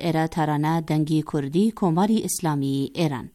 ایرا ترانه دنگی کردی کماری اسلامی ایران.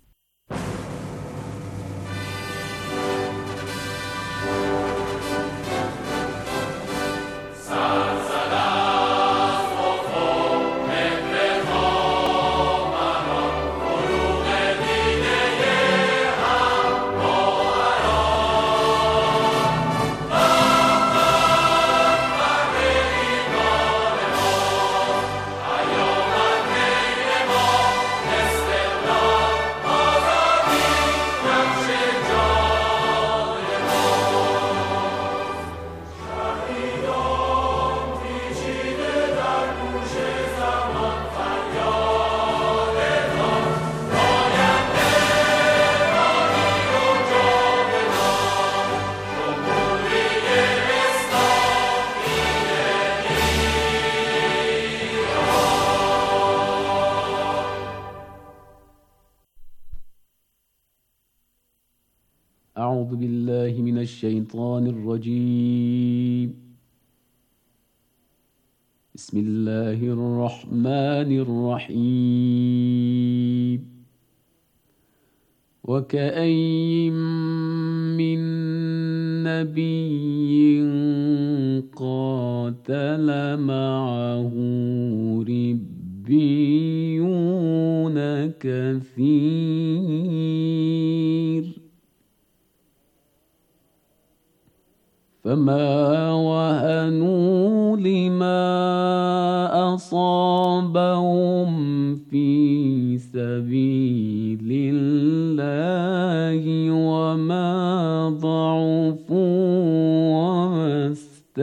أعوذ بالله من الشيطان الرجيم. بسم الله الرحمن الرحيم. وكأين من نبي قاتل معه ربيون كثير فما وهنوا لما أصابهم في سبيل الله وما ضعفوا وما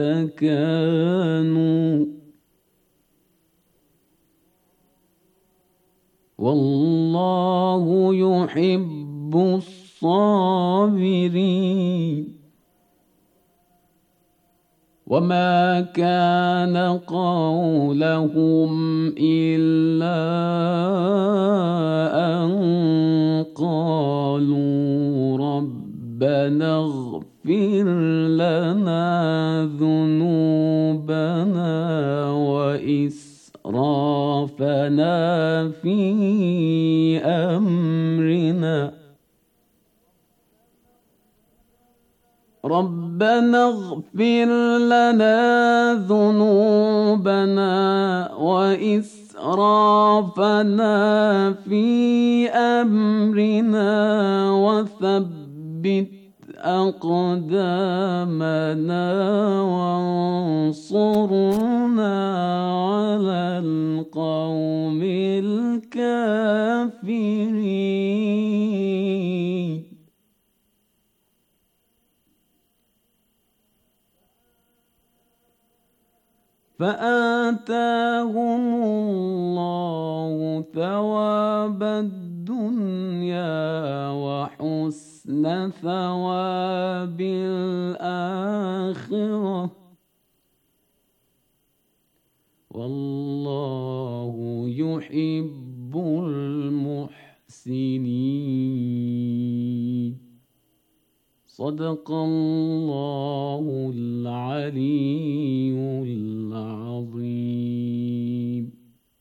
استكانوا والله يحب الصابرين. وما كان قولهم إلا أن قالوا ربنا اغفر لنا ذنوبنا وإسرافنا في أمرنا ربنا اغفر لنا ذنوبنا وإسرافنا في أمرنا وثبت أقدامنا وانصرنا على القوم الكافرين. فآتاهم الله ثواب الدنيا وحسن ثواب الآخرة والله يحب المحسنين. صدق الله العلي العظيم.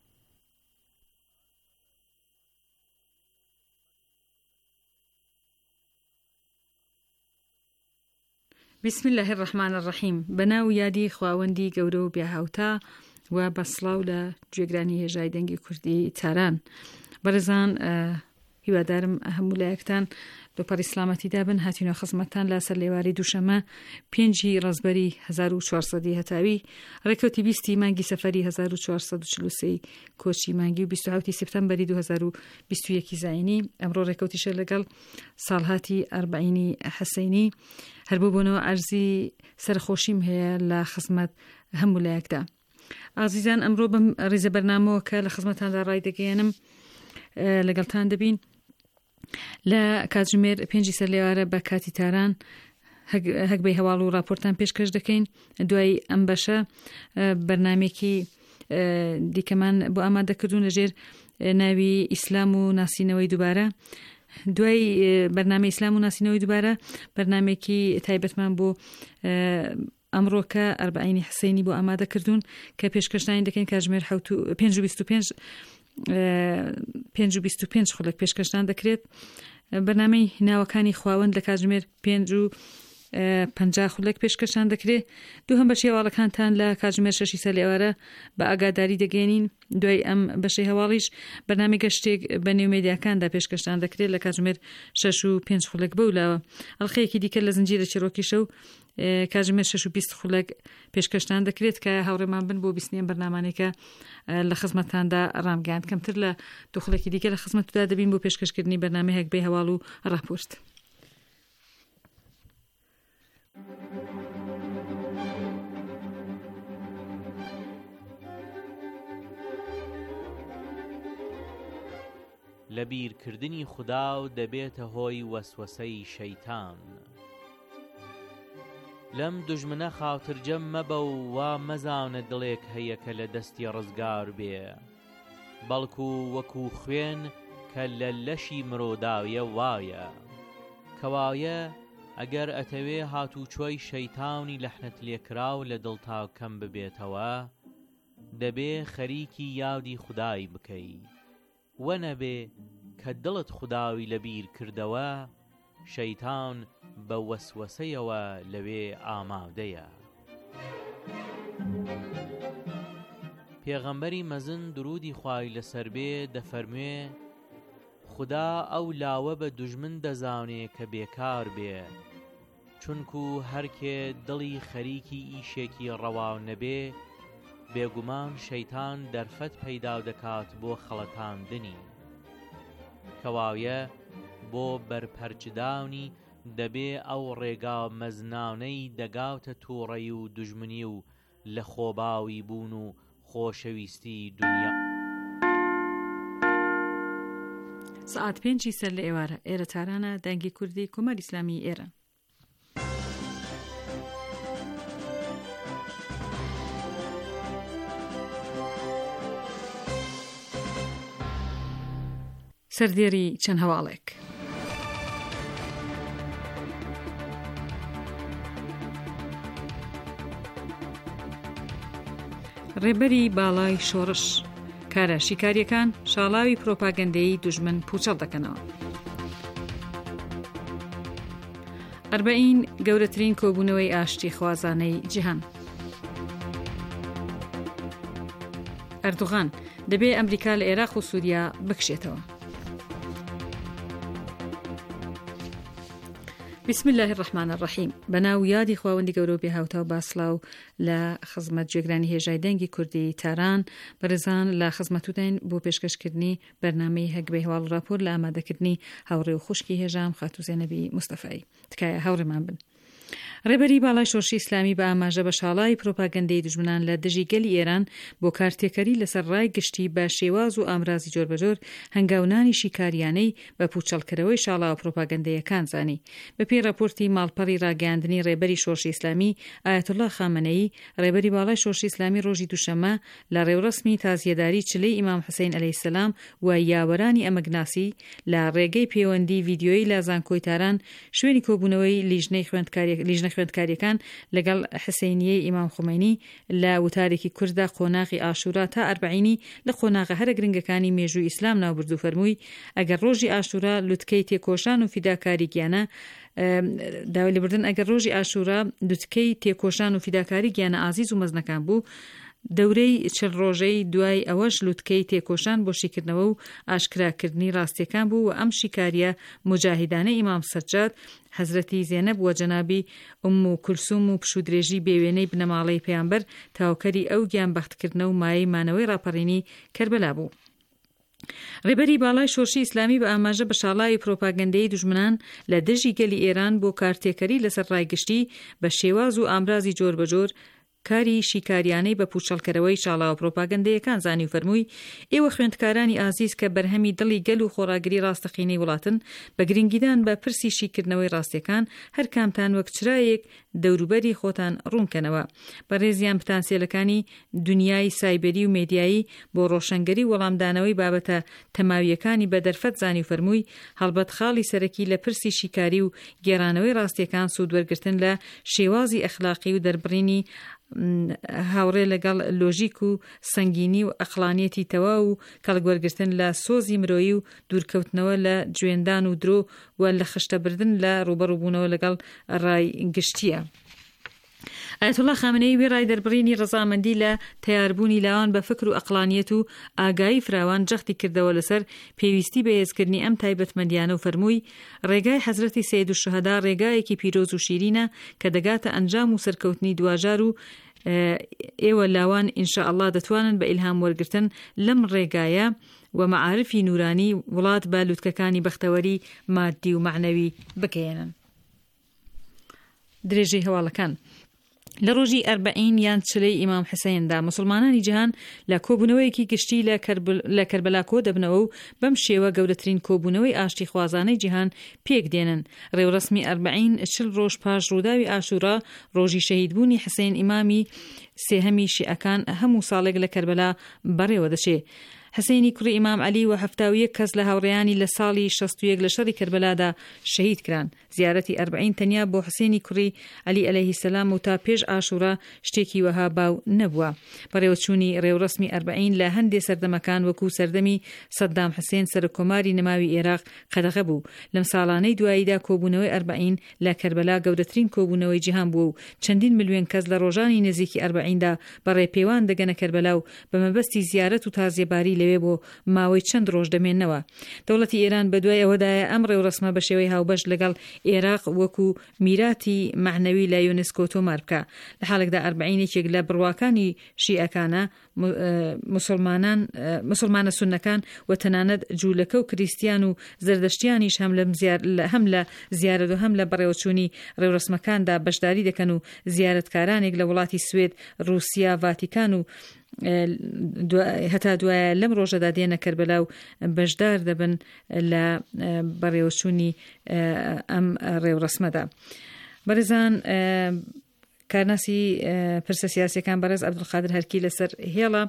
بسم الله الرحمن الرحيم. بناو يادي خواوندي گەورە و بێهاوتا و بەسڵاو لە گوێگرانی هێژای دەنگی کوردی تاران. بەڕێزان هیوادارم هەموو لایەکتان لۆپەڕی سلامەتیدا بن. هاتینە خزمەتتان لە سەر لێواری دووشەمە 5 ڕەزبەری 1400 هەتاوی ڕێکەوتی 20 مانگی سەفەری 1443 کۆچی مانگی و 27 سپتەمبەری 2021 زاینی. ئەمڕۆ ڕێکەوتیشە لەگەڵ ساڵهاتی ئەربعینی حەسەینی هەربوو بۆنەوە ئەرزی سەرخۆشیم هەیە لە خزمەت هەموو لایەکدا. ئازیزان ئەمڕۆ بەم ڕیزە بەرنامەوە کە لە خزمەتتاندا ڕای دەگەێنم لەگەڵتان دەبین لە کاتژمێر 5 سەر لێوارە بە کاتی تاران هەک بەی هەواڵ و راپۆرتان پێشکەش دەکەین. دوای ئەم بەشە بەرنامێکی دیکەمان بۆ ئامادەکردوون لەژێر ناوی ئیسلام و ناسینەوەی دووبارە. دوای بەرنامە ئیسلام و ناسینەوەی دووبارە بەرنامێکی تایبەتمان بۆ ئەمڕۆکە ئەربعینی حسەینی بۆ ئامادەکردوون کە پێشکەشتانی دەکەین کاتژمێر 5:25 5.25 خولەک پێشکەشتان دەکرێت. بەرنامەی ناوەکانی خواوەند لە کاتژمێر 5.50 خولەک پێشکەشان دەکرێت. دووهەم بەشی هەواڵەکانتان لە کاتژمێر 6 سەر ئێوارە بە ئاگاداری دەگەێنین. دوای ئەم بەشی هەواڵیش بەرنامەی گەشتێک بە نێومێدیاکاندا پێشکەشتان دەکرێت لە کاتژمێر 6.05 خولەک بەولاوە. ئەڵخەیەکی دیکە لە زنجیرە چیرۆکی شەو کاتژمێر 6.20 خولەک پێشکەشتان دەکرێت کە هاوڕێمان بن بۆ بیستنیان بەرنامانێکە لە خزمەتتاندا ڕامگەاند. کەمتر لە دو خولەکی دیکە لە خزمەتتدا دەبین بۆ پێشکەشکردنی بەرنامەی هەکبەی هەواڵ و ڕاپۆرت. لە بیرکردنی خوددا و دەبێتە هۆی وەسوەسەی شەیتان. لەم دوژمنە خاوترجەم مەبە و وا مەزانە دڵێک هەیە کە لە دەستی ڕزگار بێ، بەڵکو وەکو خوێن کە لە لەشی مرۆداویە وایە، کەوایە ئەگەر ئەتەوێ هاتوچۆی شەیتانی لەحنت لێکراو لە دڵتا کەم ببێتەوە، دەبێ خەریکی یادی خودای بکەی، وە نەبێ کە دڵت خوداوی لەبیر کردەوە، شەیتان بە وەسوەسەیەوە لەوێ ئامادەیە. پێغەمبەری مەزن درودی خوای لەسەر بێ دەفەرموێ خوددا ئەو لاوە بە دوژمن دەزانێ کە بێکار بێ، چونکو هەرکێ دڵی خەریکی ئیشێکی ڕەواو نەبێ، بێگومان شەیتان دەرفەت پەیدا دەکات بۆ خەڵەتاندنی، کەوایە بۆ بەرپەرچداونی دەبێ ئەو ڕێگا مەزنانەی دەگاوتە تووڕەی و دوژمنی و لە خۆباوی بوون و خۆشەویستی دنیا. سعات 5 سەر لە ئێوارە ئێرە تارانە دەنگی کوردی کۆمەری ئیسلامی ئێران. سەردێری چەند هەواڵێک. ڕێبەری باڵای شۆڕش کارە شیکاریەکان شاڵاوی پرۆپاگەندەیی دوژمن پوچەڵ دەکەنەوە. 40 گەورەترین کۆبوونەوەی ئاشتی خوازانەی جیهان. ئەردوغان دەبێ ئەمریکا لە عێراق و سووریا بکشێتەوە. بسم الله الرحمن الرحیم. بەناو یادی خواوەندی گەورە بێ هاوتا و باسڵاو لە خزمەت جێگرانی هێژای دەنگی کوردی تاران بەرزان لە خزمەتودین بۆ پێشکەشکردنی بەرنامەی هەکبەی هەواڵ و راپۆر لە ئامادەکردنی هاوڕێ و خوشکی هێژام خاتوو زێنەبی مستەفایی. تکایە هاوڕێمان بن. ڕێبەری باڵای شۆرشی ئیسلامی بە ئاماژە بە شاڵای پرۆپاگەندەی دوژمنان لە دژی گەلی ئێران بۆ کارتێکەری لەسەر ڕای گشتی بە شێواز و ئامرازی جۆربەجۆر هەنگاونانی شیکاریانەی بە پوچەڵکردنەوەی شاڵاوە پرۆپاگەندەیەکان زانی. بەپێی راپۆرتی ماڵپەڕی ڕاگەاندنی ڕێبەری شۆرشی ئیسلامی ئایەتوڵا خامنەیی، ڕێبەری باڵای شۆرشی ئیسلامی ڕۆژی دووشەممە لە ڕێوڕسمی تازیەداری چلەی ئیمام حوسێن عەلەیهی سەلام و یاوەرانی ئەمەگناسی لە ڕێگەی پەیوەندی ڤیدیۆیی لە زانکۆی تاران شوێنی کۆبوونەوەی لیژنە خوێندکاریەکان لەگەڵ حسینیەی ئیمام خومەینی لە وتارێکی کورددا قۆناغی ئاشورا تا ئەربعینی لە قۆناغە هەرە گرنگەکانی مێژووی ئیسلام ناوبردوو فەرمووی ئەگەر ڕۆژی ئاشورا لوتکەی تێکۆشان و فیداکاری گیانە داوای لێبوردن ئەگەر ڕۆژی ئاشورا دوتکەی تێکۆشان و فیداکاری گیانە ئازیز و مەزنەکان بوو، دەورەی 40 ڕۆژەی دوای ئەوەش لوتکەی تێکۆشان بۆ شیکردنەوە و ئاشکراکردنی ڕاستیەکان بوو و ئەم شیکاریە مجاهیدانە ئیمام سەجاد، حەزرەتی زێنەب و جەنابی ئوم کولسوم و پشودرێژی بێوێنەی بنەماڵەی پەیامبەر تاوکەری ئەو گیانبەختکردنە و مایەی مانەوەی ڕاپەڕینی کەربەلا بوو. ڕێبەری باڵای شۆرشی ئیسلامی بە ئاماژە بە شاڵاوی پرۆپاگەندەی دوژمنان لە دژی گەلی ئێران بۆ کارتێکەری لەسەر ڕایگشتی بە شێواز و ئامرازی جۆربەجۆر کاری شیکاریانەی بە پوچەڵکردنەوەی شاڵاوە پرۆپاگەندەیەکان زانی و فەرمووی ئێوە خوێندکارانی ئازیز کە بەرهەمی دڵی گەل و خۆراگری ڕاستەقینەی وڵاتن بە گرنگیدان بە پرسی شیکردنەوەی ڕاستیەکان هەر کامتان وەک چرایەک دەوروبەری خۆتان ڕوونکەنەوە بە ڕێزیان پتانسێلەکانی دنیای سایبەری و مێدیایی بۆ ڕۆشنگەری وەڵامدانەوەی بابەتە تەماویەکانی بە دەرفەت زانی و فەرمووی هەڵبەت خاڵی سەرەکی لە پرسی شیکاری و گێرانەوەی ڕاستیەکان سوودوەرگرتن لە شێوازی ئەخلاقی و دەربڕینی هاوڕێ لەگەڵ لۆژیک و سەنگینی و ئەقلانیەتی تەواو و کەڵگوەرگرتن لە سۆزی مرۆیی و دوورکەوتنەوە لە جوێندان و درۆ و لە خشتەبردن لە ڕوبەڕووبوونەوە لەگەڵ ڕایگشتیە. ئایەتوڵا خامنەیی وێ ڕای دەربڕینی ڕەزامەندی لە تیاربوونی لاوان بە فکر و ئەقلانیەت و ئاگایی فراوان جەختی کردەوە لەسەر پێویستی بە هێزکردنی ئەم تایبەتمەندیانە و فەرمووی ڕێگای حەزرەتی سەید الشوهەدا ڕێگایەکی پیرۆز و شیرینە کە دەگاتە ئەنجام و سەرکەوتنی دواژار و ئێوە لاوان ئینشاءالله دەتوانن بە ئیلهام وەرگرتن لەم ڕێگایە و مەعارفی نورانی وڵات بە لووتکەکانی بەختەوەری مادی و معنەوی بگەێنن. درێژەی هەواڵەکان لە ڕۆژی 40 یان 40 ئیمام حسیندا مسلمانانی جیهان لە کۆبوونەوەیەکی گشتی لە کەربەلا کۆ دەبنەوە و بەم شێوە گەورەترین کۆبوونەوەی ئاشتی خوازانەی جیهان پێک دێنن. ڕێوڕسمی 40 ڕۆژ پاش ڕووداوی ئاشورا ڕۆژی شەهیدبوونی حسین ئیمامی سێهەمی شیعەکان هەموو ساڵێک لە کەربەلا بەڕێوە دەچێ. حسینی کوڕی ئیمام عەلی و 71 کەس لە هاوڕێیانی لە ساڵی 61 لە شەڕی کەربەلادا شەهید کران. زیارەتی 40 تەنیا بۆ حسینی کوڕی عەلی عەلەیهی سەلام و تا پێش ئاشورا شتێکی وەها باو نەبووە. بەڕێوەچوونی ڕێوڕسمی 40 لە هەندێک سەردەمەکان وەکو سەردەمی سەددام حسین سەرکۆماری نەماوی عێراق قەدەغە بوو. لەم ساڵانەی دواییدا کۆبوونەوەی 40 لە کەربەلا گەورەترین کۆبوونەوەی جیهان بوو و چەندین ملیۆن کەس لە ڕۆژانی نزیکی 40دا بەڕێپێوان دەگەنە کەربەلا و بە مەبەستی زیارەت و تازیێباری لەوێ بۆ ماوەی چەند ڕۆژ دەمێننەوە. دەوڵەتی ئێران بەدوای ئەوەدایە ئەم ڕێوڕسمە بە شێوەی هاوبەش لەگەڵ عێراق وەکو میراتی معنەوی لە یونسکۆ تۆمار بکە. لە حاڵێکدا 40 لە بڕواکانی شیعەکانە مسلمانە سوننەکان و تەنانەت جوولەکە و کریستیان و زەردەشتیانیش هەم لە زیارەت و هەم لە بەڕێوەچوونی ڕێوڕسمەکاندا بەشداری دەکەن و زیارەتکارانێک لە وڵاتی سوێد، رووسیا، ڤاتیکان و هەتا دوایە لەم ڕۆژەدا دێنە کەربەلا و بەشدار دەبن لە بەڕێوەچوونی ئەم ڕێوڕسمەدا. بەڕێزان، کارناسی پرسە سیاسیەکان بەڕێز عەبدولقادر هەرکی لەسەر هێڵە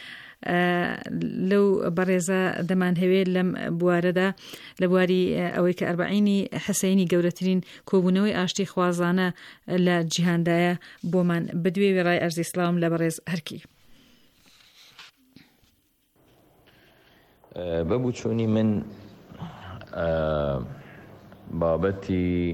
لەو بەڕێزە دەمان هەوێت لەم بوارەدا لە بواری ئەوەی کە 40 حسینی گەورەترین کۆبوونەوەی ئاشتی خوازانە لە جیهاندایە بۆمان بدوێ ڕای ئەرزی سڵام لە بەڕێز هەرکی. بەبووچوونی من بابەتی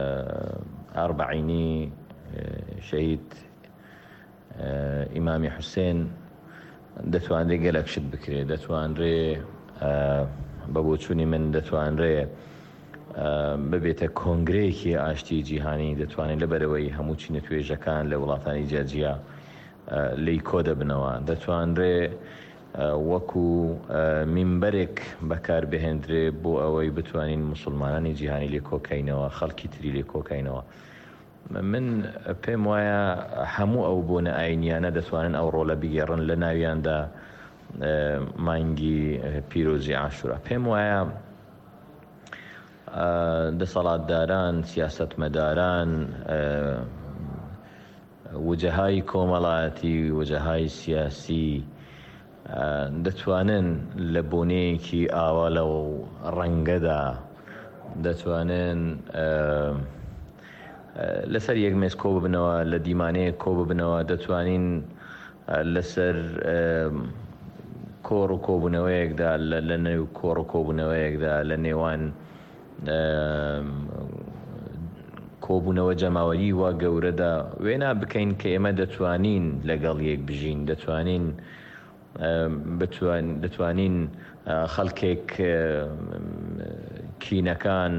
40 شەهید ئیمامی حوسێن دەتوانرێ گەلێک شت بکرێت، دەتوانرێ بەبووچوونی من دەتوانرێ ببێتە کۆنگرەیەکی ئاشتی جیهانی، دەتوانێت لەبەرەوەی هەموو چینە توێژەکان لە وڵاتانی جیاجیا لی کۆ دەبنەوە، دەتوانرێ وەکو میمبەرێک بەکار بهێنرێ بۆ ئەوەی بتوانین مسلمانانی جیهانی لێ کۆکەینەوە، خەڵکی تری لێ کۆکەینەوە. من پێم وایە هەموو ئەو بۆنە ئاینیانە دەتوانن ئەو ڕۆلە بگێڕن لە ناویاندا مانگی پیرۆزی عاشورا. پێم وایە دەسەڵاتداران، سیاسەتمەداران، وجەهای کۆمەڵایەتی، وجەهای سیاسی دەتوانن لە بۆنەیەکی ئاوا لەو ڕەنگەدا دەتوانن لەسەر یەک مێز کۆ ببنەوە، لە دیمانەیە کۆ ببنەوە، دەتوانین لەسەر کۆڕ و کۆبوونەوەیەکدا لە نێو کۆڕ و کۆبوونەوەیەکدا لە نێوان کۆبوونەوە جەماوەری وا گەورەدا وێنا بکەین کە ئێمە دەتوانین لەگەڵ یەک بژین، دەتوانین خەڵکێک کینەکان،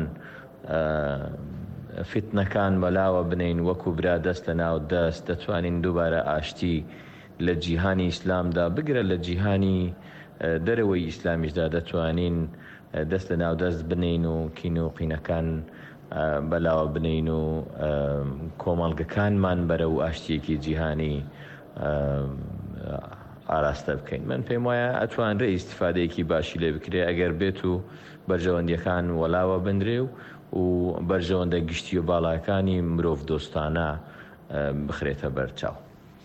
فتنەکان بەلاوە بنین وەکو برا دەست لە ناو دەست، دەتوانین دووبارە ئاشتی لە جیهانی ئیسلامدا بگرە، لە جیهانی دەرەوەی ئیسلامیشدا دەتوانین دەست لە ناو دەست بنین و کین و قینەکان بەلاوە بنین و کۆمەڵگەکانمان بەرە و ئاشتیەکی جیهانی ئاراستە بکەین. من پێم وایە ئەتوانرێ ئیستیفادەیەکی باشی لێ بکرێ ئەگەر بێت و بەرژەوەندیەکان وەلاوە بندرێ و بەرژەوەندە گشتی و باڵاکانی مرۆڤ دۆستانە بخرێتە بەرچاو.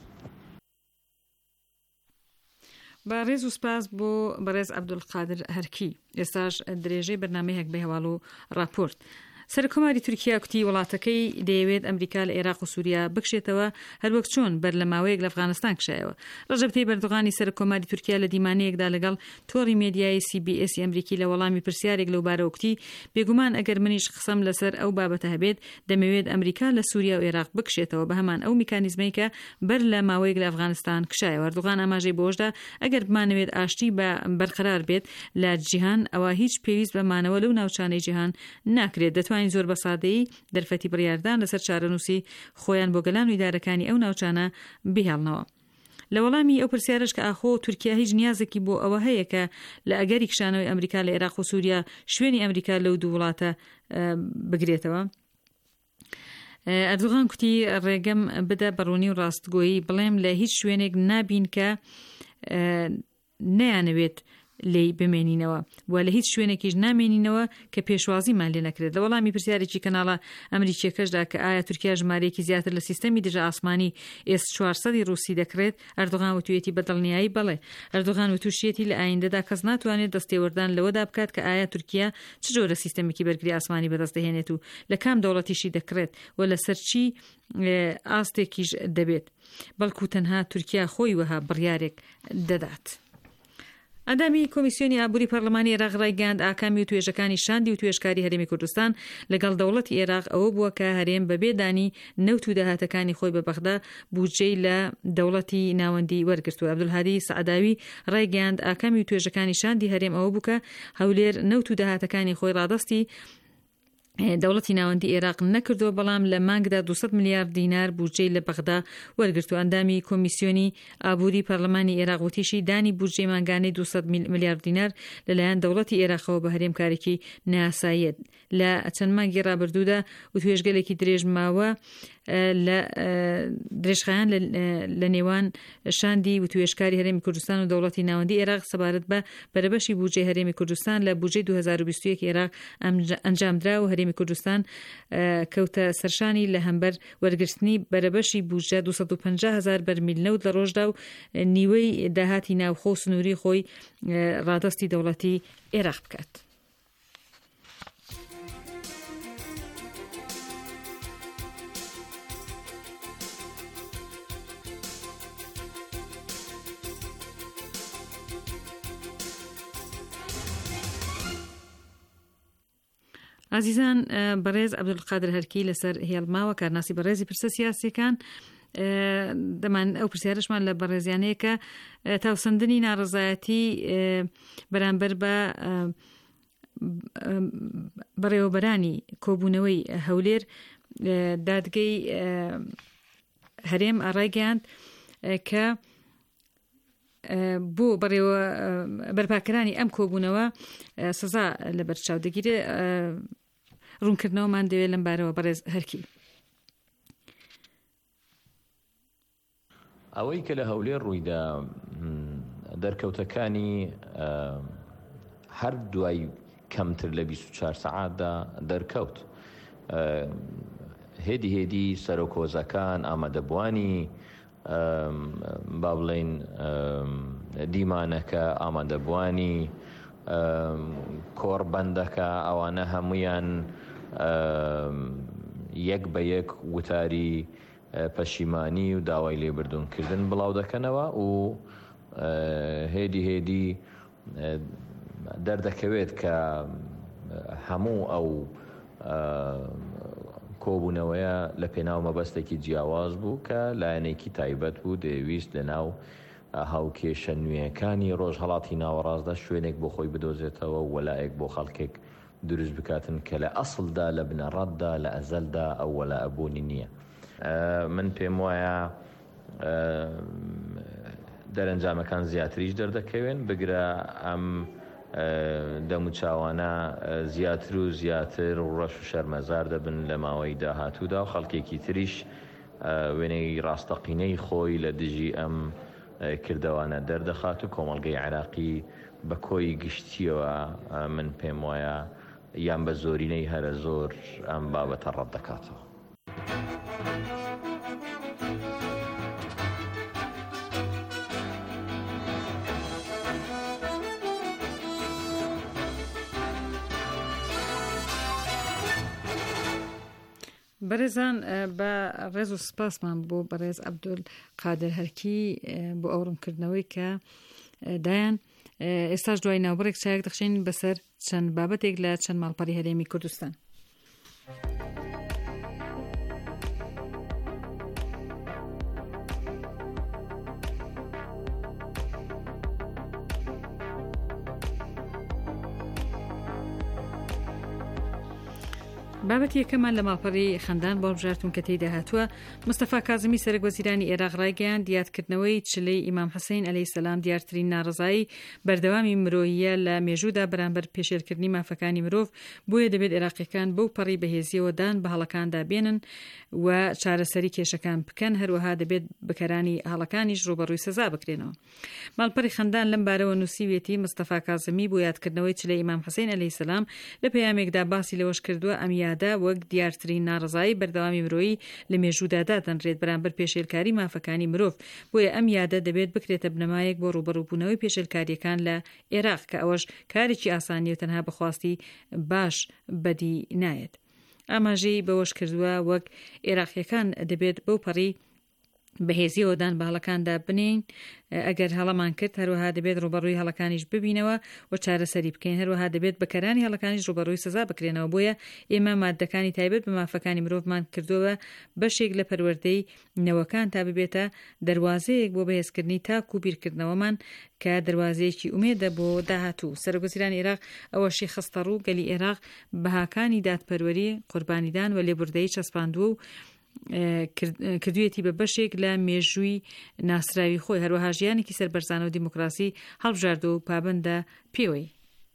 با ڕێز و سپاس بۆ بەڕێز عەبدولقادر هەرکی. ئێستاش درێژەی بەرنامەیەک بە هەواڵ و راپۆرت. سەرکۆماری تورکیا کوتی وڵاتەکەی دەیەوێت ئەمریکا لە عێراق و سووریا بکشێتەوە هەروەک چۆن بەر لە ماوەیەک لە ئەفغانستان کشایەوە. ڕەجەب تەیب ئەردوغانی سەرکۆماری تورکیا لە دیمانەیەکدا لەگەڵ تۆڕی مێدیای CBS ئەمریکی لە وەڵامی پرسیارێک لەو بارەوە کوتی بێگومان ئەگەر منیش قسەم لەسەر ئەو بابەتە هەبێت دەمەوێت ئەمریکا لە سووریا و عێراق بکشێتەوە بە هەمان ئەو میکانیزمەی کە بەر لە ماوەیەک لە ئەفغانستان کشایەوە. ئەردوغان ئاماژەی بۆشدا ئەگەر بمانەوێت ئاشتی بەرقرار بێت لە جیهان ئەوە هیچ پێویست بەمانەوە لەو ناوچانەی جیهان ناکرێت. دەتوانین زۆر بەسادەیی دەرفەتی بڕیاردان لەسەر چارەنووسی خۆیان بۆ گەلان و ئیدارەکانی ئەو ناوچانە بهێڵنەوە. لە وەڵامی ئەو پرسیارش کە ئاخۆ تورکیا هیچ نیازێکی بۆ ئەوە هەیە کە لە ئەگەری کشانەوەی ئەمریکا لە عێراق و سووریا شوێنی ئەمریکا لەو دوو وڵاتە بگرێتەوە. ئەردوغان کوتی ڕێگەم بدە بەڕوونی و ڕاستگۆیی بڵێم لە هیچ شوێنێک نابین کە نەیانەوێت لی بمێنینەوە و لە هیچ شوێنێکیش نامێنینەوە کە پێشوازیمان لێ نەکرێت. لە وەڵامی پرسیارێکی کەناڵە ئەمریکیەکەشدا کە ئایا تورکیا ژمارەیەکی زیاتر لە سیستەمی دژە ئاسمانی S-400 رووسی دەکرێت، ئەردوغان وتوێتی بەدڵنیایی بەڵێ. ئەردوغان وتوشیەتی لە ئایندەدا کەس ناتوانێت دەستێوەردان لەوەدا بکات کە ئایا تورکیا چ جۆرە سیستەمێکی بەرگری ئاسمانی بەدەستدەهێنێت و لە کام دەوڵەتیشی دەکرێت و لەسەر چی ئاستێکیش دەبێت، بەڵکو تەنها تورکیا خۆی وەها بڕیارێک دەدات. ئەندامی کۆمیسیۆنی ئابووری پەرلەمانی عێراق ڕایگەاند ئاکامی و توێژەکانی شاندی و توێژکاری هەرێمی کوردستان لەگەڵ دەوڵەتی عێراق ئەوە بووە کە هەرێم بەبێدانی نەوت و داهاتەکانی خۆی بە بەغدا بودجەی لە دەوڵەتی ناوەندی وەرگرتووە. عەبدولهادی سەعداوی ڕایگەاند ئاکامی و توێژەکانی شاندی هەرێم ئەوە بوو کە هەولێر نەوت و داهاتەکانی خۆی ڕادەستی دەوڵەتی ناوەندی عێراق نەکردووە، بەڵام لە مانگدا 200 میلیارد دینار بودجەی لە بەغدا وەرگرتووە. ئەندامی کۆمیسیۆنی ئابووری پەرلەمانی عێراق وتیشی دانی بودجەی مانگانەی 200 میلیارد دینار لەلایەن دەوڵەتی عێراقەوە بە هەرێمکارێکی نایاساییەت. لە چەند مانگی ڕابردوودا و توێژگەلێکی درێژ ماوە لە درێژخایان لە نێوان شاندی و توێژکاری هەرێمی کوردستان و دەوڵەتی ناوەندی عێراق سەبارەت بە بەرەبەشی بودجەی هەرێمی کوردستان لە بودجەی 2021 عێراق ئەنجامدرا و هەرێمی کوردستان کەوتە سەرشانی لە هەمبەر وەرگرتنی بەرەبەشی بودجە 250,000 بەرمیل نەوت لە ڕۆژدا و نیوەی داهاتی ناوخۆ سنووری خۆی ڕادەستی دەوڵەتی عێراق بکات. عزیزان، بەڕێز عەبدولقادر هەرکی لەسەر هێڵماوە کارناسی بەڕێزی پرسە سیاسیەکان دەمان ئەو پرسیارشمان لە بەڕێزیانەیە کە تاوسەندنی ناڕەزایەتی بەرامبەر بە بەڕێوەبەرانی کۆبوونەوەی هەولێر دادگەی هەرێم ڕایگەاند کە بۆ بەڕێوە بەرپاکردنی ئەم کۆبوونەوە سزا لە بەرچاو دەگیرێت. ڕوونکردنەوەمان دەوێت لەم بارەوە بەڕێز هەرکی. ئەوەی کە لە هەولێر ڕوویدا دەرکەوتەکانی هەر دوای کەمتر لە 24 سەعاتدا دەرکەوت. هێدی سەرۆکۆزەکان ئامادەبوانی با بڵێن دیمانەکە ئامادەبوانی کۆڕبەندەکە ئەوانە هەمویان یەک بە یەک وتاری پەشیمانی و داوای لێبردونکردن بڵاو دەکەنەوە و هێدی دەردەکەوێت کە هەموو ئەو کۆبوونەوەیە لە پێناو مەبەستێکی جیاواز بوو کە لایەنێکی تایبەت بوو دەویست لە ناو هاوکێشە نوێیەکانی ڕۆژهەڵاتی ناوەڕاستدا شوێنێک بۆ خۆی بدۆزێتەوە وەلایەک بۆ خەڵکێک دروست بکاتن کە لە ئەسڵدا لە بنەڕەتدا لە ئەزەلدا ئەو وەلا ئەبوونی نییە. من پێم وایە دەرەنجامەکان زیاتریش دەردەکەوێن بگرە ئەم دەموچاوانە زیاتر و زیاتر و ڕەش و شەرمەزار دەبن لە ماوەی داهاتوودا و خەڵکێکی تریش وێنەی ڕاستەقینەی خۆی لە دژی ئەم کردەوانە دەردەخات و کۆمەڵگەی عێراقی بە کۆی گشتیەوە من پێم وایە یان بە زۆرینەی هەرە زۆر ئەم بابەتە ڕەت دەکاتەوە. بەڕێزان بە ڕێز و سپاسمان بۆ بەڕێز عەبدول قادر هەرکی بۆ ئەوڕوونکردنەوەی کە دایان. ئێستاش دوای ناوبڕێک چایەک دەخشین بەسەر چەند بابەتێک لە چەند ماڵپەڕی هەرێمی کوردستان. بابەتی یەکەمان لە ماڵپەڕی خەندان بۆ بژارتون کە تێیدا هاتووە. مستەفا کازمی سەرۆکوەزیرانی عێراق ڕایگەیاند دیاتکردنەوەی چلەی ئیمام حوسێن عەلەیهی سەلام دیارترین ناڕەزایی بەردەوامی مرۆییە لە مێژوودا بەرامبەر پێشێلکردنی مافەکانی مرۆڤ، بۆیە دەبێت عێراقیەکان بەو پەڕی بەهێزیەوە دان بە هەڵەکاندا بێنن و چارەسەری کێشەکان بکەن، هەروەها دەبێت بەکارانی هەڵەکانیش ڕوبەڕووی سەزا بکرێنەوە. ماڵپەڕی خەندان لەم بارەوە نووسیوێتی مستەفا کازمی بۆ یادکردنەوەی چلەی ئیمام حوسێن عەلەیهی سەلام لە پەیامێکدا باسی لەوەش کردووە ئەمیادا وەک دیارترین ناڕەزایی بەردەوامی مرۆیی لە مێژوودا دادەنرێت بەرامبەر پێشێلکاری مافەکانی مرۆڤ، بۆیە ئەم یادە دەبێت بکرێتە بنەمایەک بۆ ڕوبەڕووبوونەوەی پێشێلکاریەکان لە عێراق کە ئەوەش کارێکی ئاسانی و تەنها بەخواستی باش بەدی نایەت. ئاماژەی بەوەش کردووە وەک عێراقیەکان دەبێت بەو پەڕی بەهێزیەوە دان بە هەڵەکاندا بنین، ئەگەر هەڵەمان کرد هەروەها دەبێت ڕوبەڕووی هەڵەکانیش ببینەوە و چارەسەری بکەین، هەروەها دەبێت بەکارانی هەڵەکانیش ڕوبەڕووی سەزا بکرێنەوە. بۆیە ئێمە مادەکانی تایبەت بە مافەکانی مرۆڤمان کردووە بەشێک لە پەروەردەی نەوەکان تا ببێتە دەواازەیەک بۆ بەهێزکردنی تاک و بیرکردنەوەمان کە دەواازەیەکی ئومێدە بۆ داهاتوو. سەرۆکوەزیرانی عێراق ئەوەشی خستە ڕوو گەلی عێراق بەهاکانی دادپەروەری قوربانیدان و لێبوردەیی چەسپاندووە و کردوێتی بە بەشێک لە مێژووی ناسراوی خۆی، هەروەها ژیانێکی سەربەرزانە و دیموکراسی هەڵبژاردووە و پابەندە پێوەی.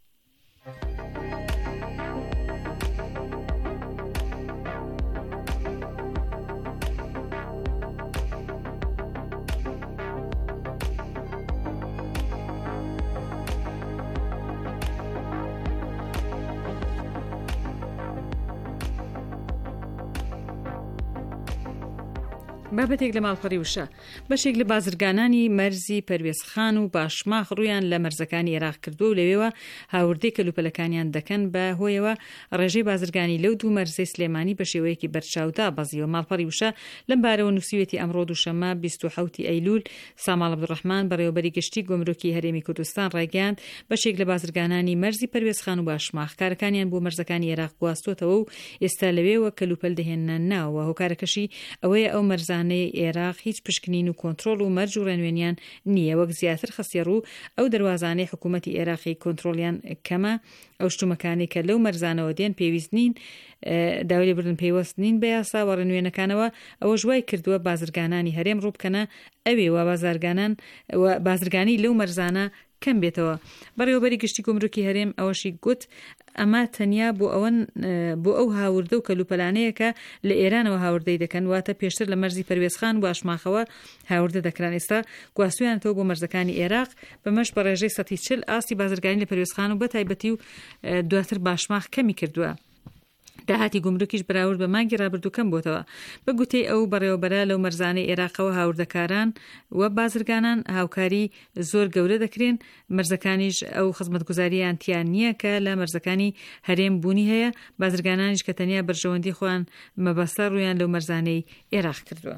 بابەتێک لە ماڵپەڕی وشە بەشێک لە بازرگانانی مەرزی پەروێزخان و باشماخ ڕویان لە مەرزەکانی عێراق کردو و لەوێوە هاوردەی کەلوپەلەکانیان دەکەن بە هۆیەوە ڕێژەی بازرگانی لەو دوو مەرزەی سلێمانی بە شێوەیەکی بەرچاودا بەزیەوە. ماڵپەڕی وشە لەم بارەوە نووسیوێتی ئەمڕۆ دووشەمە 27 ئەیلول ساماڵ عەبدوڕەحمان بەڕێوەبەری گشتی گۆمرۆکی هەرێمی کوردستان ڕایگەیاند بەشێک لە بازرگانانی مەرزی پەروێزخان و باشماخ کارەکانیان بۆ مەرزەکانی عێراق گواستوتەوە و ئێستا لەوێوە کەلوپەل دەهێنە ناوە. هۆکارەکەشی ئەوەیە ئەو مەرزانەی عێراق هیچ پشکنین و کۆنتڕۆڵ و مەرج و ڕێنوێنیان نییە، وەک زیاتر خەسیێ ڕوو ئەو دەواازانەی حکوومەتی عێراقی کۆنتڕۆلیان کەمە. ئەو شتومەکانی کە لەو مەرزانەوە دێن پێویست نین داوای لێبوردن پێوەست نین بە یاسا و ڕێنوێنەکانەوە. ئەوە ژوای کردووە بازرگانانی هەرێم ڕووبکەنە ئەوێ بازرگانی لەو مەرزانە کەم بێتەوە. بەڕێوەبەری گشتی گۆمرۆکی هەرێم ئەوەشی گوت ئەمە تەنیا بۆ ئەو هاوردە و کەلوپەلانەیە کە لە ئێرانەوە هاوردەی دەکەن، واتە پێشتر لە مەرزی پەروێزخان و باشماخەوە هاوردە دەکران، ئێستا گواستویانەوە بۆ مەرزەکانی عێراق بەمەش بە ڕێژەی 140 ئاستی بازرگانی لە پەروێزخان و بەتایبەتی و دواتر باشماخ کەمی کردووە. داهاتی گومرۆکیش بەراورد بە مانگی ڕابردوو کەم بۆتەوە. بە گوتەی ئەو بەڕێوەبەرە لەو مەرزانەی عێراقەوە هاوردەکاران و بازرگانان هاوکاری زۆر گەورە دەکرێن، مەرزەکانیش ئەو خزمەتگوزاریان تیان نییە کە لە مەرزەکانی هەرێم بوونی هەیە، بازرگانانیش کە تەنیا بەرژەوەندی خۆیان مەبەستە ڕویان لەو مەرزانەی عێراق کردووە.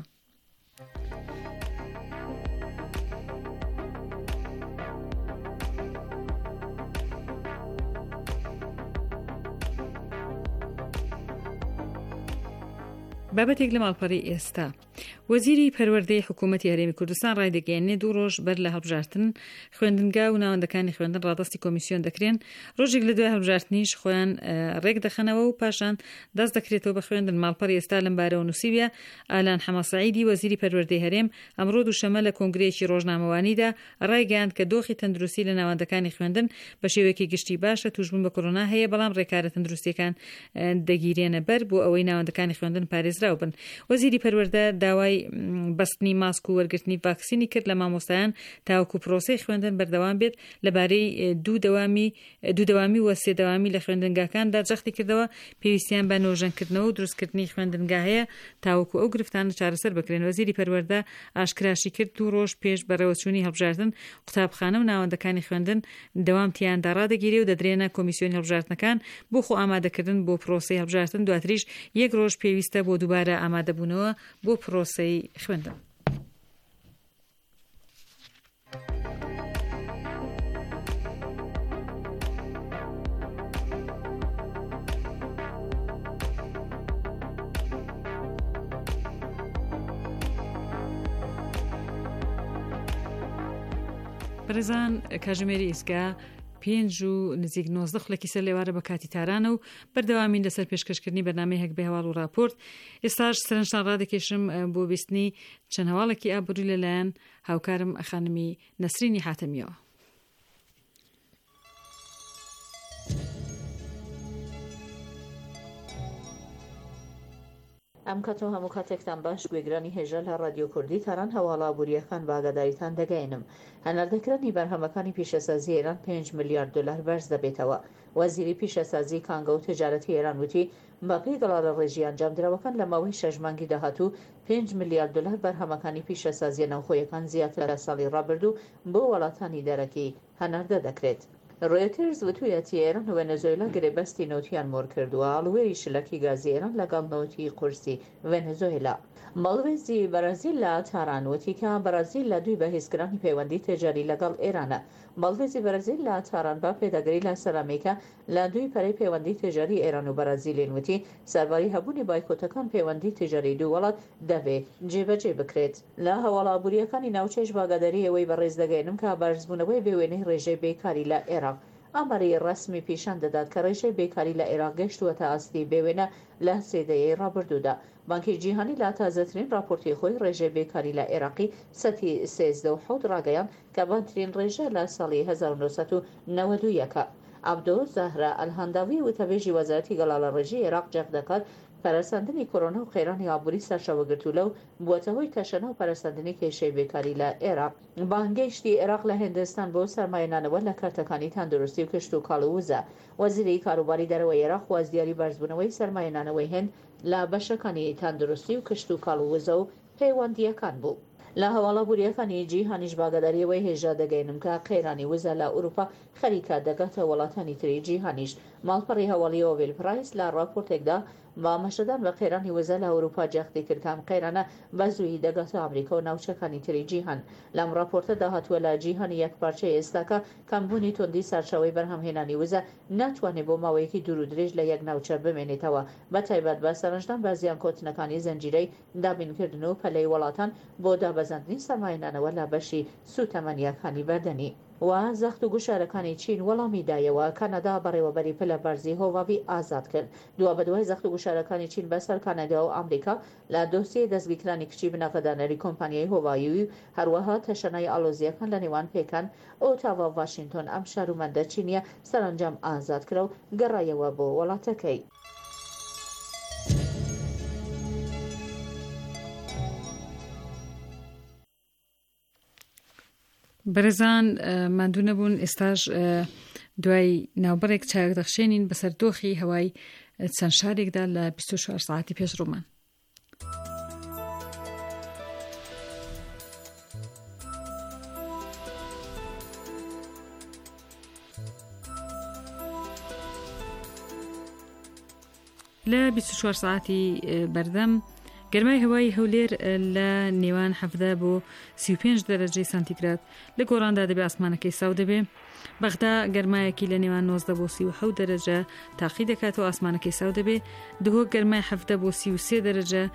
بابەتێک لە ماڵپەڕی ئێستا وەزیری پەروەردەی حکوومەتی هەرێمی کوردستان ڕایدەگەیەنێ 2 ڕۆژ بەر لە هەڵبژاردن خوێندنگا و ناوەندەکانی خوێندن ڕادستی کۆمیسیۆن دەکرێن. ڕۆژێک لە دوای هەڵبژاردنیش خۆیان ڕێک دەخەنەوە و پاشان دەست دەکرێتەوە بە خوێندن. ماڵپەڕی ئێستا لەم بارەوە نووسیویە ئالان حەماسەعیدی وەزیری پەروەردەی هەرێم ئەمڕۆ دووشەمە لە کۆنگرەیەکی ڕۆژنامەوانیدا ڕایگەیاند کە دۆخی تەندروستی لە ناوەندەکانی خوێندن بە شێوەیەکی گشتی باشە، توشبوون بە کۆڕۆنا هەیە، بەڵام ڕێکارە تەندروستیەکان دەگیرێنە بەر بۆ ئەوەی ناوەندەکانی خوێندن پارێزراو بن. وەزیری پەروەردە داوای بەستنی ماسک و وەرگرتنی ڤاکسینی کرد لە مامۆستایان تاوەکو پرۆسەی خوێندن بەردەوام بێت لەبارەی دوو دەوامی و سێ دەوامی لە خوێندنگاکاندا جەختی کردەوە پێویستیان بە نۆژەنکردنەوە و دروستکردنی خوێندنگا هەیە تاوەکو ئەو گرفتانە چارەسەر بکرێن. وەزیری پەروەردە ئاشکراشی کرد 2 ڕۆژ پێش بەڕێوەچوونی هەڵبژاردن قوتابخانە و ناوەندەکانی خوێندن دەوامتیاندا ڕادەگیرێ و دەدرێنە کۆمیسیۆنی هەڵبژاردنەکان بۆ خۆ ئامادەکردن بۆ پرۆسەی هەڵبژاردن. دواتریش 1 ڕۆژ پێویستە بۆ دووبارە ئامادەبوونەوە بۆ پرۆسەی خوێندن. بەڕێزان کاژمێری ئیسکا 5 و نزیک 19 خولەکی سەر لێوارە بە کاتی تارانە و بەردەوامین لەسەر پێشکەشکردنی بەرنامەی هەک بە هەواڵ و راپۆرت. ئێستاش سەرنجتان ڕادەکێشم بۆ بیستنی چەند هەواڵێکی ئابووری لەلایەن هاوکارم خانمی نەسرینی حاتەمیەوە. ئەم کاتەوە هەموو کاتێکتان باش گوێگرانی هێژە لە رادیۆ کوردی تاران هەواڵە ئابوووریەکان باگاداریتان دەگەینم. هەناردەکردنی بەرهەمەکانی پیشەسازی ئێران 5 ملیارد دلار بەرز دەبێتەوە. وەزیری پیشەسازی کانگە و تجارەتی ئێران وتی باقی گەڵارە ڕێژی ئەنجامدراوەکان لە ماوەی 6 مانگی داهاتوو 5 ملیارد دلار بەرهەمەکانی پیشەسازی نەوخۆیەکان زیاتر لە ساڵی ڕابردوو بۆ وڵاتانی دەرەکی هەناردە دەکرێت. ڕۆیترز وتویەتی ئێران و ڤێنزوێلا گرێبەستی نەوتیان مۆر کردووە ئاڵوێی شلەکی گازی ئێران لەگەڵ نەوتی قورسی ڤێنزوێلا. مەڵوێزی بەرازیل لە تاران وتی کە بەرازیل لە دوی بەهێزکردنی پەیوەندی تجاری لەگەڵ ئێرانە. مەڵوێزی بەرازیل لە تاران با پێدەگری لە سەرامێکە لە دوی پەرەی پەیوەندی تجاری ئێران و بەرازیلین وتی سەرباری هەبوونی بایکۆتەکان پەیوەندی تجاری دوو وڵات دەبێت جێبەجێ بکرێت. لە هەواڵە ئابووریەکانی ناوچەیش باگاداری ئەوەی بەڕێز دەگەێنم کە بەرزبوونەوەی بێ وێنەی ڕێژەی بێکاری لە عێراق. ئەمەری ڕسمی پیشان دەدات کە ڕێژەی بێکاری لە عێراق گەشتووە تا ئاستی بێوێنە لە سێدەیەی ڕابردوودا. بانکی جیهانی لە تازەترین راپۆرتی خۆی ڕێژەی بێکاری لە عێراقی سەتی 13.7 ڕاگەیاند کە بانترین ڕێژە لە ساڵی 1991. عەبدۆ زاهرە ئەلهەنداوی وتەبێژی وەزارەتی گەڵا ڕێژی عێراق جەخت دەکات پەرەسەندنی کۆرۆنا و قەیرانی ئابووری سەرچاوەگرتوولە و بووەتە هۆی کەشەنە و پەرەسەندنی کێشەی بێکاری لە عێراق. بانگەیشتی عێراق لە هێندستان بۆ سەرمایه‌نانەوە لە کارتەکانی تەندروستی و کشت و کاڵووزە. وەزیری کاروباری دەرەوەی عێراق خوازیاری بەرزبوونەوەی سەرمایه‌نانەوەی هێند لە بەشەکانی تەندروستی و کشت و کاڵووزە و پەیوەندیەکان بوو. لە هەواڵە بوریەکانی جیهانیش باگەداریەوەی هێژا دەگەینم کە قەیرانی وزە لە ئوروپا خەریکە دەگاتە وڵاتانی تری جیهانیش. ماڵپەڕی هەواڵی ئۆڤێل پرایس لە راپۆرتێکدا بامەشەدان بە قەیرانی وزە لە ئەوروپا جەختی کرد کەم قەیرانە بە زوویی دەگاتە ئەمریکا و ناوچەکانی تری جیهان. لەم راپۆرتەدا هاتووە لە جیهانی یەکپارچەی ئێستاکە کەمبوونی توندی سەرچاوەی بەرهەمهێنانی وزە ناتوانێت بۆ ماوەیەکی دوور و درێژ لە یەک ناوچە بمێنێتەوە. بە تایبەت بە سەرنجدان بە زیان کۆتنەکانی زەنجیرەی دابینکردن و پەلەی وڵاتان بۆ دابەزاندنی سەرمایه‌نانەوە لە بەشی سوتەمەنیەکانی بەردەنی. و زەخت و گوشارەکانی چین وەڵامی دایەوە کەنەدا بەڕێوەبەری پلە بەرزی هۆواوی ئازاد کرد. دووە بەدوای زەخت و گوشارەکانی چین بەسەر کەنەدا و ئەمریکا لە دۆسیە دەستگیرکرانی کچی بناکەدانەری کۆمپانیای هۆواوی و هەروەها تەشەنای ئالۆزیەکان لە نێوان پێکان ئۆتاوا و واشنگتۆن ئەم شارومەندە چینیە سەرنجام ئازاد کرا و گەڕایەوە بۆ وڵاتەکەی. بەرزان ماندوو نەبوون ئێستاش دوای ناوبەڕێک چاک دەخشێنین بەسەر دۆخی هەوای چەند شارێکدا لە 24 ساعتی پێش ڕۆمان. لە 24 ساعتی بەردەم گەرمای هەوای هەولێر لە نێوان 17 بۆ 35 دەرەجەی سانتیگراد لە گۆڕاندا دەبێ ئاسمانەکەی ساو دەبێ. بەغدا گەرمایەکی لە نێوان 19 بۆ 37 دەرەجە تاقی دەکاتەوە ئاسمانەکەی ساو دەبێ. دهۆک گەرمای 17 بۆ 33 دەرەجە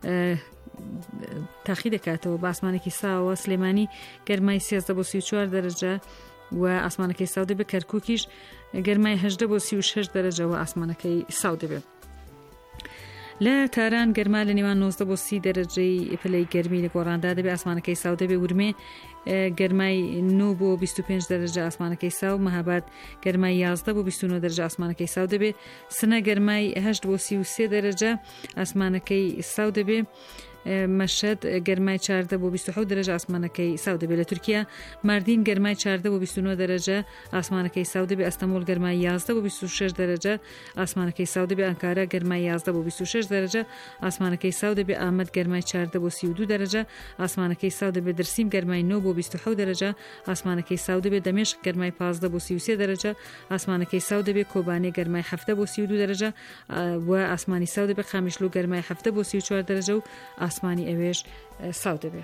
تاقی دەکاتەوە بە ئاسمانێکی ساوە. سلێمانی گەرمای 13 بۆ 34 دەرەجە و ئاسمانەکەی ساو دەبێ. کەرکووکیش گەرمای 18 بۆ 36 دەرەجە و ئاسمانەکەی ساو دەبێ. لە تاران گەرما لە نێوان 19 بۆ 30 دەرەجەی پلەی گەرمی لە گۆڕاندا دەبێ ئاسمانەکەی ساو دەبێ. ورمێ گەرمای 9 بۆ 25 دەرەجە ئاسمانەکەی ساو. مەهاباد گەرمای 11 بۆ 29 دەرەجە ئاسمانەکەی ساو دەبێ. سنە گەرمای 8 بۆ 33 دەرەجە ئاسمانەکەی ساو دەبێ. مەشهد گەرمای 14 بۆ 27 دەرەجە ئاسمانەکەی ساو دەبێت. لە تورکیا ماردین گەرمای 14 بۆ 29 دەرەجە ئاسمانەکەی ساو دەبێت. ئەستەمبول گەرمای 11 بۆ 26 دەرەجە ئاسمانەکەی ساو دەبێت. ئەنکارا گەرمای 11 بۆ 26 دەرەجە ئاسمانەکەی ساو دەبێت. ئامەد گەرمای 14 بۆ 32 دەرەجە ئاسمانەکەی ساو دەبێت. دەرسیم گەرمای 9 بۆ 27 دەرەجە ئاسمانەکەی ساو دەبێت. دەمێشق گەرمای 15 بۆ 33 دەرەجە ئاسمانەکەی ساو دەبێت. کۆبانێ گەرمای 7 بۆ 32 دەرەجە و ئاسمانی ساو دەبێت. خامیشلو گەرمای 7 بۆ 34 دەرەجە و ئاسمانی ئەوێش ساو دەبێت.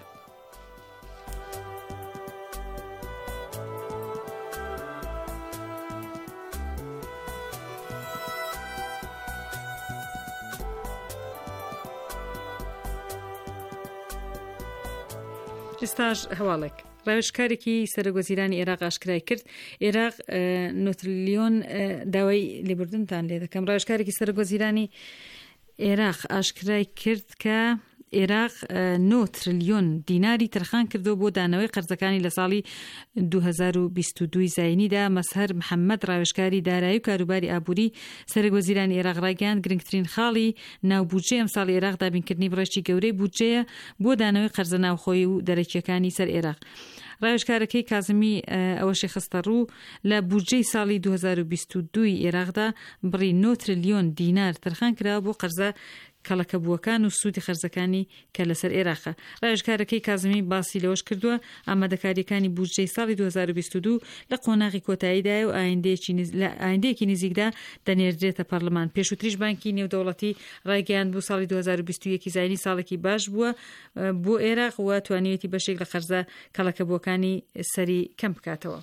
ئێستاش هەواڵێک ڕاوێژکارێکی سەرۆکوەزیرانی عێراق ئاشکرای کرد عێراق 9 تریلیۆن داوای لێبوردنتان لێ دەکەم. ڕاوێژکارێکی سەرۆکوەزیرانی عێراق ئاشکرای کرد کە عێراق 9 تریلیۆن دیناری تەرخان کردو بۆ دانەوەی قەرزەکانی لە ساڵی 2022 زاینیدا. مەسهەر محەممەد ڕاوێژکاری دارایی و کاروباری ئابووری سەرۆکوەزیرانی عێراق ڕایگەیاند گرنگترین خاڵی ناوبوجێ ئەم ساڵی عێراق دابینکردنی بڕێکی گەورەی بوجەیە بۆ دانەوەی قەرزە ناوخۆیی و دەرەکیەکانی سەر عێراق. ڕاوێژکارەکەی کازمی ئەوەشی خستە ڕوو لە بودجەی ساڵی 2022 عێراقدا بڕی 9 تریلیۆن دینار تەرخان کراوە بۆ قەرزە کەڵەکەبووەکان و سوودی خەرجەکانی کە لەسەر عێراقە. ڕاوێژکارەکەی کازمی باسی لەوەش کردووە ئامادەکاریەکانی بودجەی ساڵی 2022 لە قۆناغی کۆتاییدایە و ئایندەیەکی نزیکدا دەنێردرێتە پەرلەمان. پێشووتریش بانکی نێودەوڵەتی ڕایگەیاند بۆ ساڵی 2021 زاینی ساڵێکی باش بووە بۆ عێراق و توانیوێتی بەشێک لە خەرجە کەڵەکەبووەکانی سەری کەم بکاتەوە.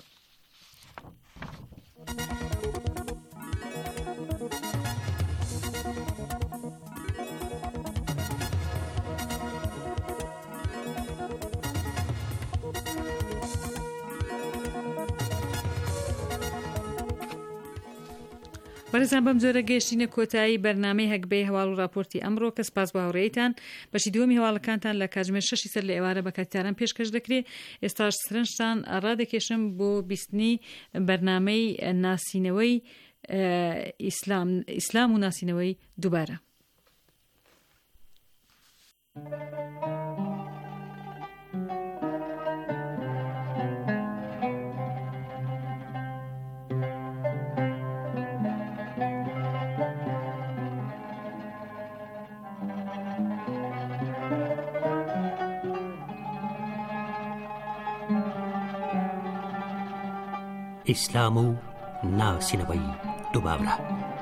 بەرزان بەم جۆرە گەشتینە کۆتایی بەرنامەی هەگبەی هەواڵ و راپۆرتی ئەمڕۆ کە سپاس بە هاوڕێیتان. بەشی دووەمی هەواڵەکانتان لە کاتژمێر 6 سەر لە ئێوارە بە کاتیاران پێشکەش دەکرێت. ئێستاش سرنجتان ڕادەکێشم بۆ بیستنی بەرنامەی ناسینەوەی ئیسلام و ناسینەوەی دووبارە. ئیسلام و ناسینەوەی دووبارە.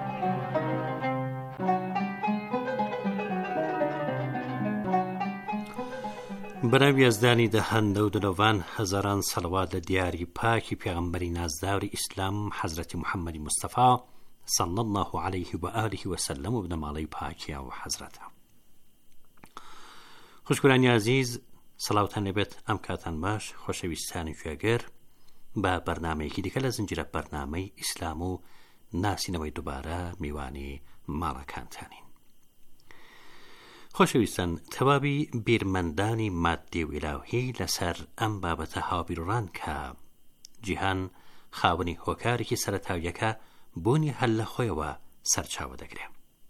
بەناوی یازدانی دەهەندە و دلۆڤان هەزاران سەڵەوات لە دیاری پاکی پێغەمبەری نازداوری ئیسلام حەزرەتی محەممەدی مستەفا صلی الله عليه و آله وسلم و بنەماڵەی پاکیە و حەزرەتە. خوشکورانی عزیز، سەڵاوتان لێبێت ئەم کاتان باش خۆشەویستانی کوێگەر بە بەرنامەیەکی دیکە لە زنجیرە بەرنامەی ئیسلام و ناسینەوەی دووبارە میوانی ماڵەکانتانین. خۆشەویستان، تەواوی بیرمەندانی مادی و ئیلاوهی لەسەر ئەم بابەتە هاوبیرڕان کە جیهان خاوەنی هۆکارێکی سەرەتاویەکە بوونی هەل لە خۆیەوە سەرچاوە دەگرێت.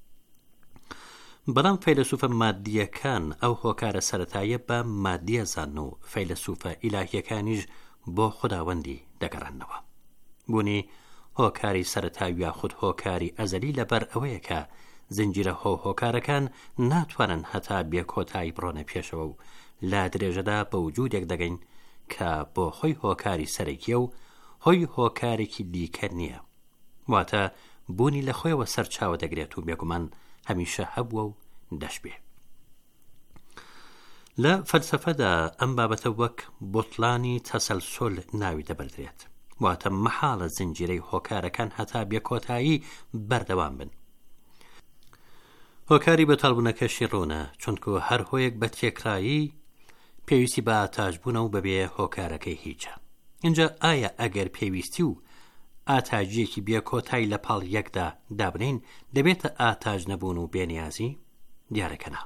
بەڵام فەیلسوفە مادیەکان ئەو هۆکارە سەرەتایە بە مادیەزان و فەیلسوفە ئیلاهیەکانیش بۆ خوداوەندی دەگەڕێنەوە. بوونی هۆکاری سەرەتاوی یاخود هۆکاری ئەزەلی لەبەر ئەوەیە کە زنجیرە هۆکارەکان ناتوانن هەتا بێکۆتایی بڕۆنە پێشەوە و لا درێژەدا بە وجودێک دەگەین کە بۆ خۆی هۆکاری سەرەکیە و هۆی هۆکارێکی دیکە نییە. واتە بوونی لە خۆیەوە سەرچاوە دەگرێت و بێگومان هەمیشە هەبووە و دەشبێ. لە فەلسەفەدا ئەم بابەتە وەک بوتڵانی تەسەلسۆل ناوی دەبەردرێت. واتە مەحاڵە زنجیرەی هۆکارەکان هەتا بێکۆتایی بەردەوام بن. هۆکاری بەتاڵبوونەکەشی ڕوونە، چونکو هەر هۆیەک بە تێکرایی پێویستی بە ئاتاژبوونە و بەبێ هۆکارەکەی هیچە. اینجا ئایا ئەگەر پێویستی و ئاتاژیەکی بێکۆتایی لە پاڵ یەکدا دابنین دەبێتە ئاتاژ نەبوون و بێنیازی؟ دیارەکە نا.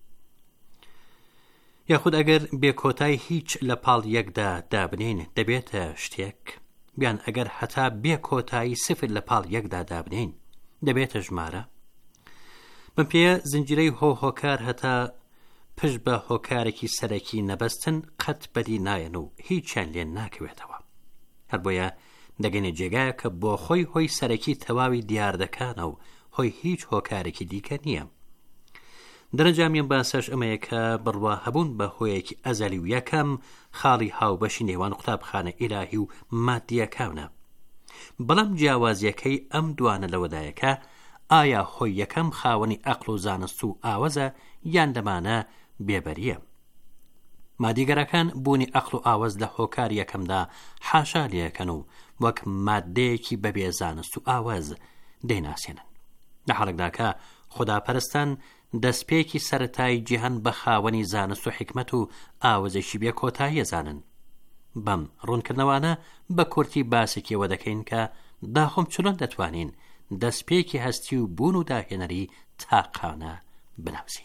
یاخود ئەگەر بێکۆتایی هیچ لە پاڵ یەکدا دابنین دەبێتە شتێک؟ بیان ئەگەر هەتا بێکۆتایی سفر لە پاڵ یەکدا دابنین دەبێتە ژمارە؟ من پێ زنجیرەی هۆکار هەتا پشت بە هۆکارێکی سەرەکی نەبەستن قەت بەدی نایەن و هیچیان لێن ناکەوێتەوە. هەر بۆیە دەگەنێ جێگایە کە بۆ خۆی هۆی سەرەکی تەواوی دیاردەکانە و هۆی هیچ هۆکارێکی دیکە نییە. دەرەنجامیان باسەش ئەمەیە کە بڕوا هەبوون بە هۆیەکی ئەزەلی و یەکەم خاڵی هاوبەشی نێوان قوتابخانە ئیلاهی و مادیەکانە. بەڵام جیاوازیەکەی ئەم دوانە لەوەدایەکە ئایا هۆی یەکەم خاوەنی عەقڵ و زانست و ئاوەزە یان لەمانە بێبەریە. مادیگەرەکان بوونی عەقڵ و ئاوەز لە هۆکار یەکەمدا حاشا لێەکەن و وەک مادەیەکی بەبێ زانست و ئاوەز دەیناسێنن، لە حاڵێکدا کە خوداپەرستان دەستپێکی سەرەتایی جیهان بە خاوەنی زانست و حکمت و ئاوەزێکی بێ کۆتایی ئەزانن. بەم ڕوونکردنەوانە بە کورتی باسێکیەوە دەکەین کە داخۆم چۆن دەتوانین دەستپێکی هەستی و بوون و داهێنەری تاقانە بناسین.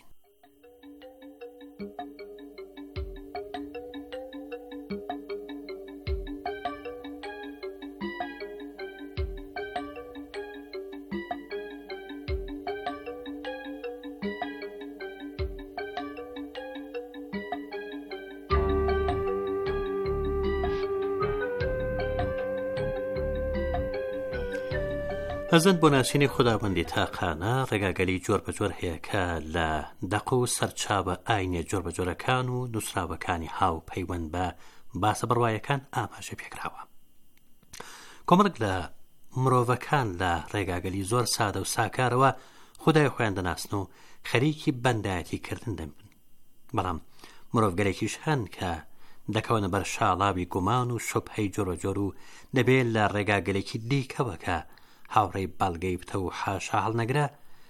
ئەزەند بۆ ناسینی خوداوەندی تاقانە ڕێگاگەلی جۆر بەجۆر هەیە کە لە دەق و سەرچاوە ئاینە جۆر بەجۆرەکان و نووسراوەکانی هاو پەیوەند بە باسە بڕوایەکان ئاماژە پێکراوە. کۆمەڵێک لە مرۆڤەکان لە ڕێگاگەلی زۆر سادە و ساکارەوە خودای خۆیان دەناسن و خەریکی بەندایەتی کردن دەبن. بەڵام مرۆڤگەرێکیش هەن کە دەکەونە بەر شاڵاوی گومان و شوبهەی جۆرەجۆر و دەبێت لە ڕێگاگەلێکی دیکەوە کە هاوڕێی باڵگەی بتە و حاشا هەڵنەگرە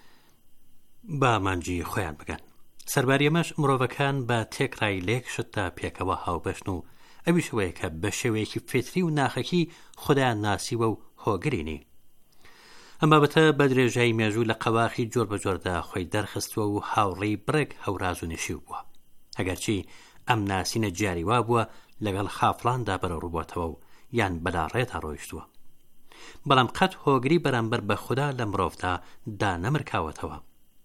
بە مانجی خۆیان بگەن. سەرباری ئەمەش مرۆڤەکان بە تێکڕای لێکشت تا پێکەوە هاوبەشن و ئەویش ئەوەیە کە بە شێوەیەکی فێتری و ناخەکی خودیان ناسیوە و هۆگرینی. ئەم بابەتە بە درێژایی مێژوو لە قەواخی جۆر بەجۆردا خۆی دەرخستووە و هاوڕێی بڕێک هەوراز و نشیو بووە. ئەگەرچی ئەم ناسینە جیاری وا بووە لەگەڵ خافڵاندا بەرە ڕووبەتەوە و یان بەلاڕێتا ڕۆیشتووە. بەڵام قەت هۆگری بەرامبەر بە خوددا لە مرۆڤدا دانەمرکاوەتەوە.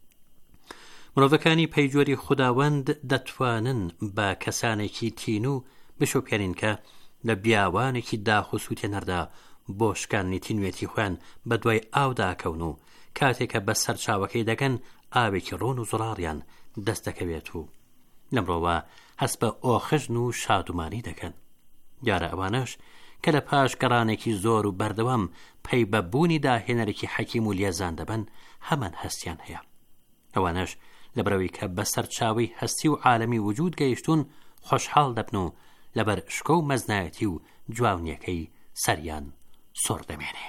مرۆڤەکانی پەیجۆری خوداوەند دەتوانن بە کەسانێکی تین و بشۆپێنین کە لە بیاوانێکی داخوسووتێ نەردا بۆ شکاندنی تینوێتی خوێن بە دوای ئاوداکەون و کاتێکە بە سەر چاوەکەی دەگەن ئاوێکی ڕۆن و زوڵاڕیان دەست دەکەوێت و لە مرۆڤە هەست بە ئۆخژن و شادومانی دەکەن. دیارە ئەوانەش کە لە پاش گەڕانێکی زۆر و بەردەوام پەی بە بوونی داهێنەرێکی حەکیم و لێزان دەبن هەمان هەستیان هەیە. ئەوانەش لەبەرەوەی کە بەسەر چاوی هەستی و عالەمی وجود گەیشتون خۆشحاڵ دەبن و لەبەر شکۆ و مەزنایەتی و جوانیەکەی سەریان سۆر دەمێنێ.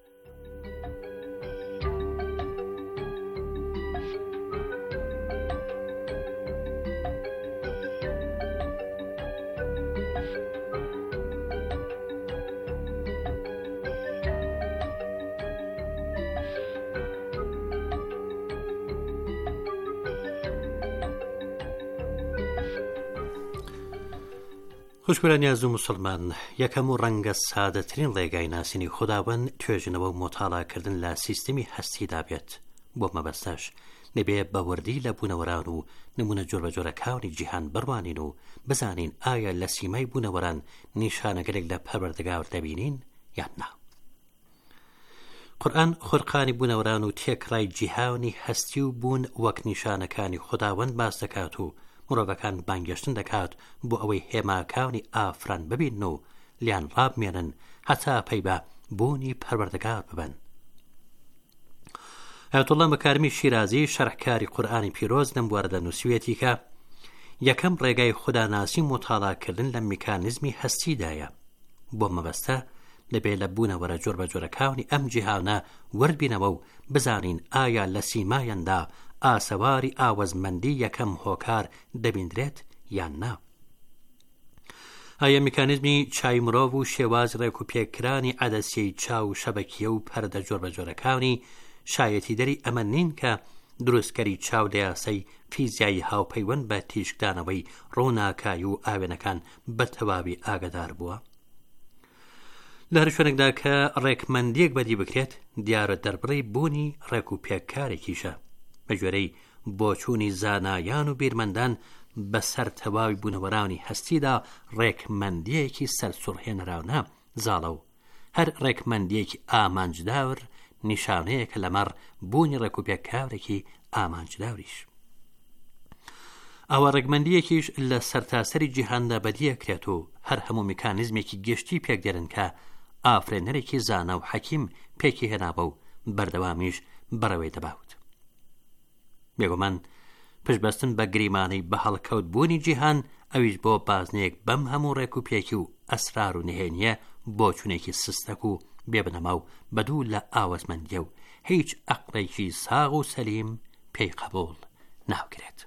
خوشبرانی عزیز مسلمان، یەکەم و ڕەنگە سادەترین ڕێگای ناسینی خوداوەند توێژنەوە و مۆتاڵاکردن لە سیستەمی هەستیدا بێت. بۆ مەبەستەش دەبێ بەوردی لە بوونەوەران و نمونە جۆربەجۆرەکانی جیهان بڕوانین و بزانین ئایا لە سیمای بوونەوەران نیشانەگەلێک لە پەروەردگار دەبینین یان نا. قورئان خورقانی بوونەوەران و تێکڕای جیهانی هەستی و بوون وەک نیشانەکانی خوداوەند باس دەکات و مرۆڤەکان بانگێشتن دەکات بۆ ئەوەی هێماکانی ئافران ببین و لیان ڕابمێنن هەتا پەی بە بوونی پەروەردگار ببن. ئایەتوڵڵا مەکارمی شیرازی شەرحکاری قورئانی پیرۆز لەم بوارەدا نووسویەتی کە یەکەم ڕێگای خوداناسی مۆتاڵاکردن لە میکانیزمی هەستیدایە. بۆ مەبەستە دەبێت لە بوونەوەرە جۆربەجۆرەکانی ئەم جیهانە وەربینەوە و بزانین ئایا لە سیمایەندا ئاسەواری ئاوەزمەندی یەکەم هۆکار دەبیندرێت یان نا. ئایا میکانیزمی چای مرۆڤ و شێواز ڕێک و پێکرانی عەدەسیەی چاو و شەبەکیە و پەردە جۆربەجۆرەکانی شایەتی دەری ئەمە نین کە دروستکەری چاو لە یاسەی فیزیایی هاوپەیوەند بە تیشکدانەوەی ڕووناکایی و ئاوێنەکان بە تەواوی ئاگادار بووە. لە هەر شوێنێکدا کە ڕێکمەندیەک بەدی بکرێت دیارە دەربڕی بوونی ڕێک و پێکارێکیشە بە ژێرەی بۆچوونی زانایان و بیرمەندان بەسەر تەواوی بوونەوەرانی هەستیدا ڕێکمەندیەکی سەرسوڕهێنراونە زاڵە و هەر ڕێکمەندیەکی ئامانجداور نیشانەیەکە لەمەڕ بوونی ڕێکوپێکاورێکی ئامانجداوریش. ئەوە ڕێکمەندیەکیش لە سەرتاسەری جیهاندا بەدیەکرێت و هەر هەموو میکانیزمێکی گشتی پێکدێرن کە ئافرێنەرێکی زانا و حەکیم پێکی هێنابە و بەردەوامیش بەڕەوەی دەباوت. بێگومان پشتبەستن بە گریمانەی بە هەڵکەوت بوونی جیهان ئەویش بۆ بازنەیەک بەم هەموو ڕێکوپێکی و ئەسرار و نهێنیە بۆچوونێکی سستەک و بێبنەما و بەدوو لە ئاوەزمەندیە و هیچ عەقڵێکی ساغ و سەلیم پێی قەبوڵ ناوکرێت.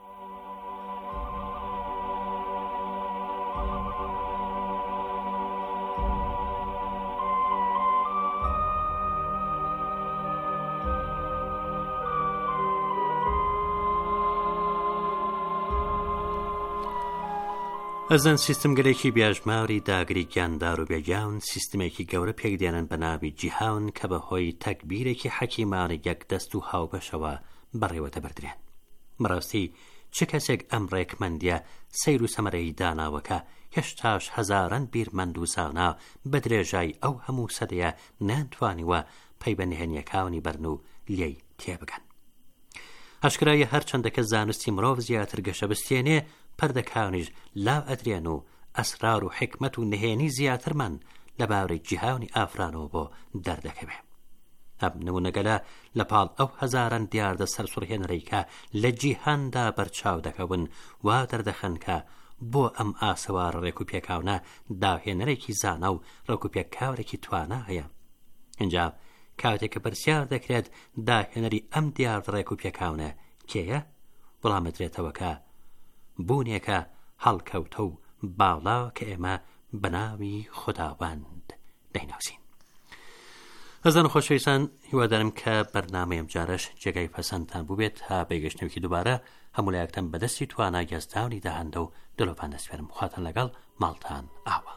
ئەزان سیستمگەلێکی بیاژماوری داگری گیاندار و بێگیان سیستمێکی گەورە پێکدێنن بە ناوی جیهان کە بەهۆی تەکبیرێکی حەکیمانە یەک دەست و هاوبەشەوە بەڕێوە دەبردرێن. بەڕاستی چ کەسێک ئەم ڕێکمەندیە سەیر و سەمەرەی داناوەکە هێشتاش هەزاران بیرمەند و زانا بە درێژای ئەو هەموو سەدەیە نانتوانیوە پەی بە نهێنیەکانی بەرن و لێی تێبگەن. ئەشکرایە هەرچەندەکە زانستی مرۆڤ زیاتر گەشە بستێنێ پەردەکانیش لاو ئەدرێن و ئەسرار و حکمت و نهێنی زیاترمان لە باوەڕی جیهانی ئافرانەوە بۆ دەردەکەوێ. ئەم نمونەگەلە لە پاڵ ئەو هەزاران دیاردە سەرسوڕهێنەرەی کە لە جیهاندا بەرچاو دەکەون وا دەردەخەن کە بۆ ئەم ئاسەوارە ڕێکوپێکاونە داهێنەرێکی زانا و ڕێکوپێکاورێکی توانا هەیە. اینجا کاتێک پرسیار دەکرێت داهێنەری ئەم دیاردە ڕێکوپێکاونە کێیە؟ وەڵامەدرێتەوە کە بوونێکە هەڵکەوتە و باڵا کە ئێمە بەناوی خوداوەند دەیناسین. ئەزان خۆشەویستان، هیوادارم کە بەرنامەیەم جارش جێگای پەسەندتان بووبێت. تا بەیگەشتنێکی دووبارە هەموو لایەکتان بەدەستی توانای گەزداونی داهەندە و دلۆپان دەسپێرم. خواتان لەگەڵ ماڵتان ئاوە.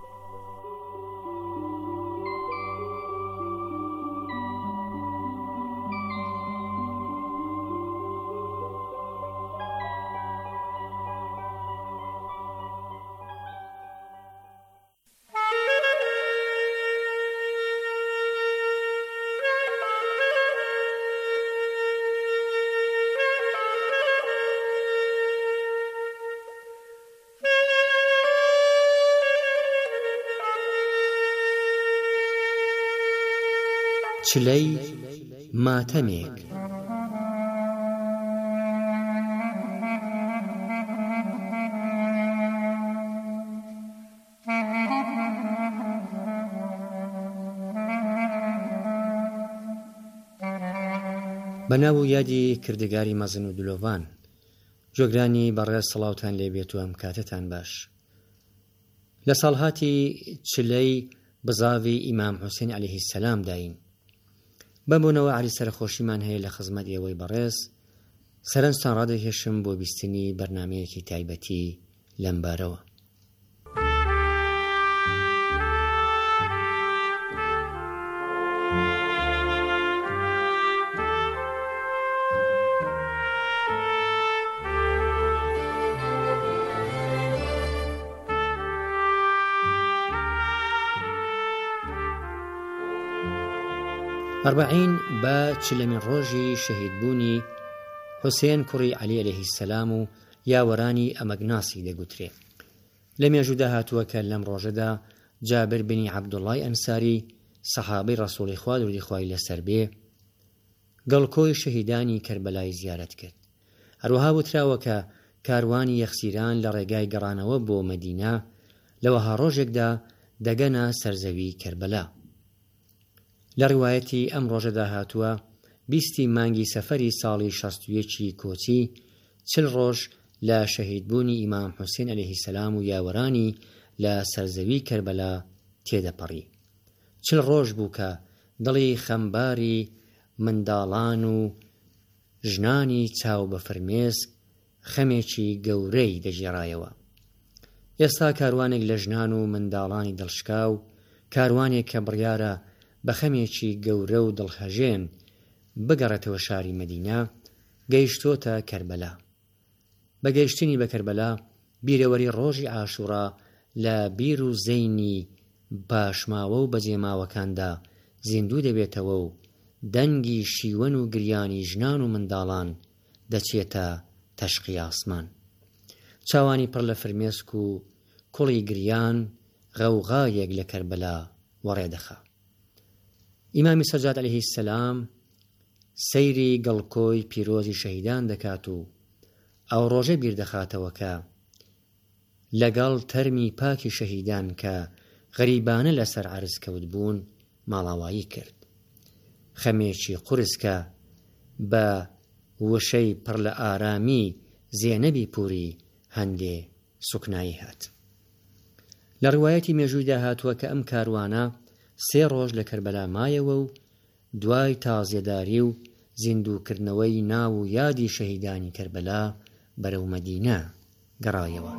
چلەی ماتەمێک. بەناو و یادی کردگاری مەزن و دلۆڤان، جۆگرانی بەڕێز سەڵاوتان لێبێت و ئەم کاتتان باش. لە ساڵهاتی چلەی بزاوی ئیمام حوسێن عەلەیهی سەلام داین. بەبوونەوە عەلی سەرخۆشیمان هەیە لە خزمەت ئێوەی بەڕێز سەرنجتان ڕادەکێشم بۆ بیستنی بەرنامەیەکی تایبەتی لەم بارەوە. ئەربەعین بە چلەمین ڕۆژی شەهیدبوونی حوسێن کوڕی عەلی عەلەیهی سەلام و یاوەرانی ئەمەگناسی دەگوترێ. لە مێژوودا هاتووە کە لەم ڕۆژەدا جابر بنی عەبدوڵڵای ئەنساری سەحابەی ڕەسووڵی خوا درودی خوای لەسەر بێ گەڵکۆی شەهیدانی کەربەلای زیارەت کرد. هەروەها وتراوە کە کاروانی یەخسیران لە ڕێگای گەڕانەوە بۆ مەدینە لەوەها ڕۆژێکدا دەگەنە سەرزەوی کەربەلا. لە ڕیوایەتی ئەم ڕۆژەدا هاتووە 20 مانگی سەفەری ساڵی 61 کۆچی 40 ڕۆژ لە شەهیدبوونی ئیمام حوسێن عەلەیهی سەلام و یاوەرانی لە سەرزەوی کەربەلا تێدەپەڕی. 40 ڕۆژ بوو کە دڵی خەمباری منداڵان و ژنانی چاو بە فرمێسک خەمێکی گەورەی دەژێڕایەوە. ئێستا کاروانێک لە ژنان و منداڵانی دڵشکاو، کاروانێک کە بڕیارە بە خەمێکی گەورە و دڵخەژێن بگەڕێتەوە شاری مەدینە، گەیشتۆتە کەربەلا. بە گەیشتنی بە کەربەلا بیرەوەری ڕۆژی ئاشوڕا لە بیر و زەینی پاشماوە و بەجێماوەکاندا زیندوو دەبێتەوە و دەنگی شیوەن و گریانی ژنان و منداڵان دەچێتە تەشقی ئاسمان. چاوانی پڕ لە فرمێسک و کوڵی گریان غەوغایەک لە کەربەلا وەڕێدەخا. ئیمامی سەجاد عەلەیهی السەلام سەیری گەڵکۆی پیرۆزی شەهیدان دەکات و ئەو ڕۆژە بیردەخاتەوە کە لەگەڵ تەرمی پاکی شەهیدان کە غەریبانە لەسەر عەرز کەوت بوون ماڵاوایی کرد. خەمێکی قورس کە بە وشەی پڕ لە ئارامی زێنەبی پووری هەندێ سوکنایی هات. لە ڕوایەتی مێژوویدا هاتووە کە ئەم کاروانە 3 ڕۆژ لە کەربەلا مایەوە و دوای تازیێداری و زیندووکردنەوەی ناو و یادی شەهیدانی کەربەلا بەرەو مەدینە گەڕایەوە.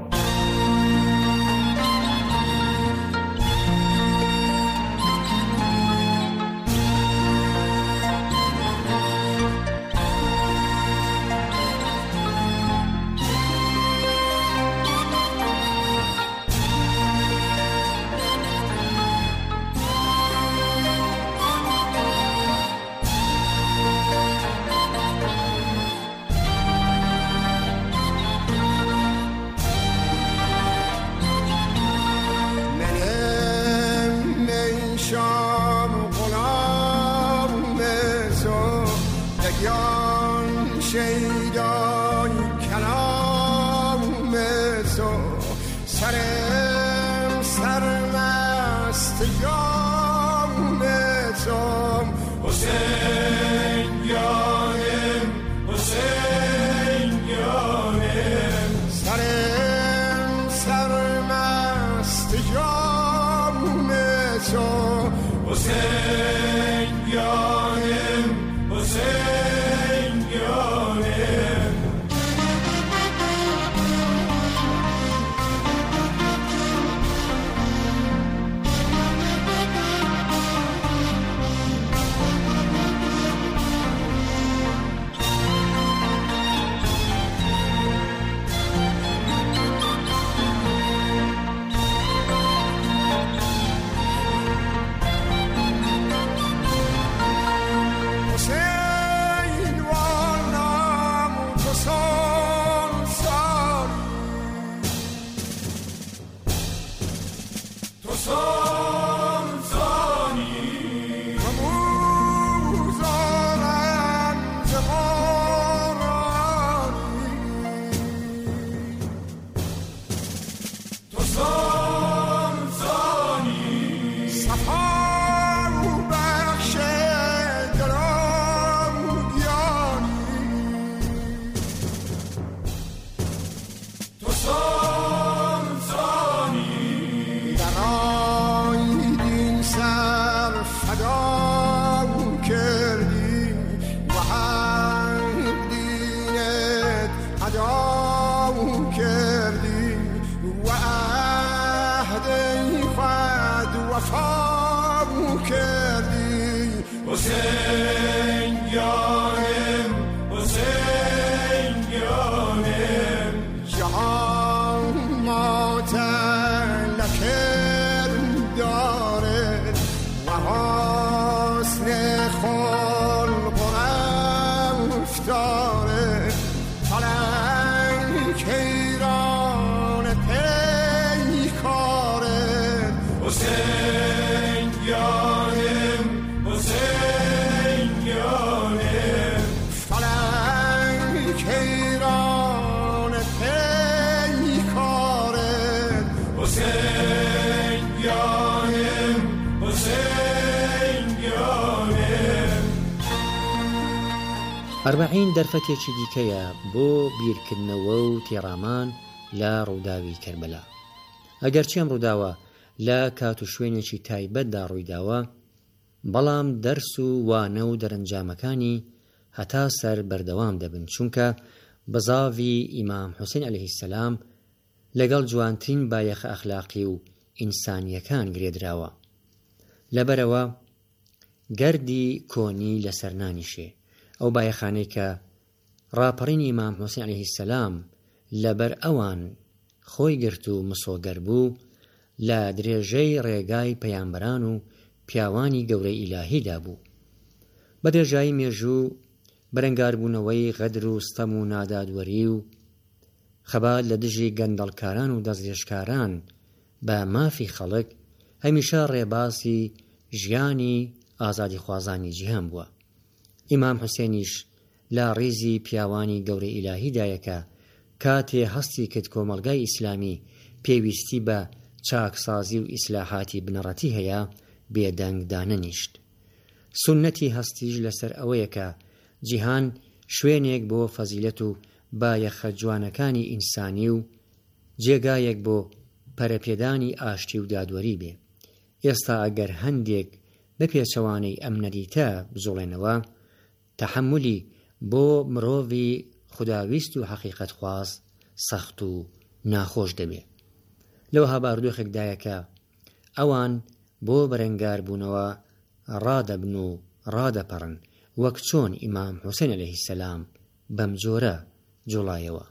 ئەربەعین دەرفەتێکی دیکەیە بۆ بیرکردنەوە و تێڕامان لە ڕووداوی کەربەلا. ئەگەرچی ئەم ڕووداوە لە کات و شوێنێکی تایبەتدا ڕوویداوە، بەڵام دەرس و وانە و دەرەنجامەکانی هەتا سەر بەردەوام دەبن، چونکە بزاوی ئیمام حوسێن عەلەیهی السەلام لەگەڵ جوانترین بایەخە ئەخلاقی و ئینسانیەکان گرێدراوە. لەبەرەوە گەردی کۆنی لەسەر نانیشێ، ئەو بایەخانەی کە ڕاپەڕینی ئیمام حوسێن عەلەیهی سەلام لەبەر ئەوان خۆی گرت و مسۆگەر بوو لە درێژەی ڕێگای پەیامبەران و پیاوانی گەورەی ئیلاهیدا بوو. بە درێژایی مێژوو بەرەنگاربوونەوەی غەدر و ستەم و نادادوەری و خەبات لە دژی گەندەڵکاران و دەستێشکاران بە مافی خەڵک هەمیشە ڕێباسی ژیانی ئازادی خوازانی جیهان بووە. ئیمام حوسێنیش لە ڕیزی پیاوانی گەورەی ئیلاهیدایەکە کاتێ هەستی کرد کۆمەڵگای ئیسلامی پێویستی بە چاکسازی و ئیسلاحاتی بنەڕەتی هەیە بێدەنگ دانەنیشت. سونەتی هەستیش لەسەر ئەوەیە کە جیهان شوێنێک بۆ فەزیلەت و بایەخە جوانەکانی ئینسانی و جێگایەک بۆ پەرەپێدانی ئاشتی و دادوەری بێ. ئێستا ئەگەر هەندێک بە پێچەوانەی ئەم نەریتە بزۆڵێنەوە تەحەمولی بۆ مرۆڤی خوداویست و حەقیقەت خواز سەخت و ناخۆش دەبێ. لەوەها باردۆخێکدایە کە ئەوان بۆ بەرەنگاربوونەوە ڕادەبن و ڕادەپەڕن وەک چۆن ئیمام حوسێن عەلەیهی سەلام بەم جۆرە جوڵایەوە.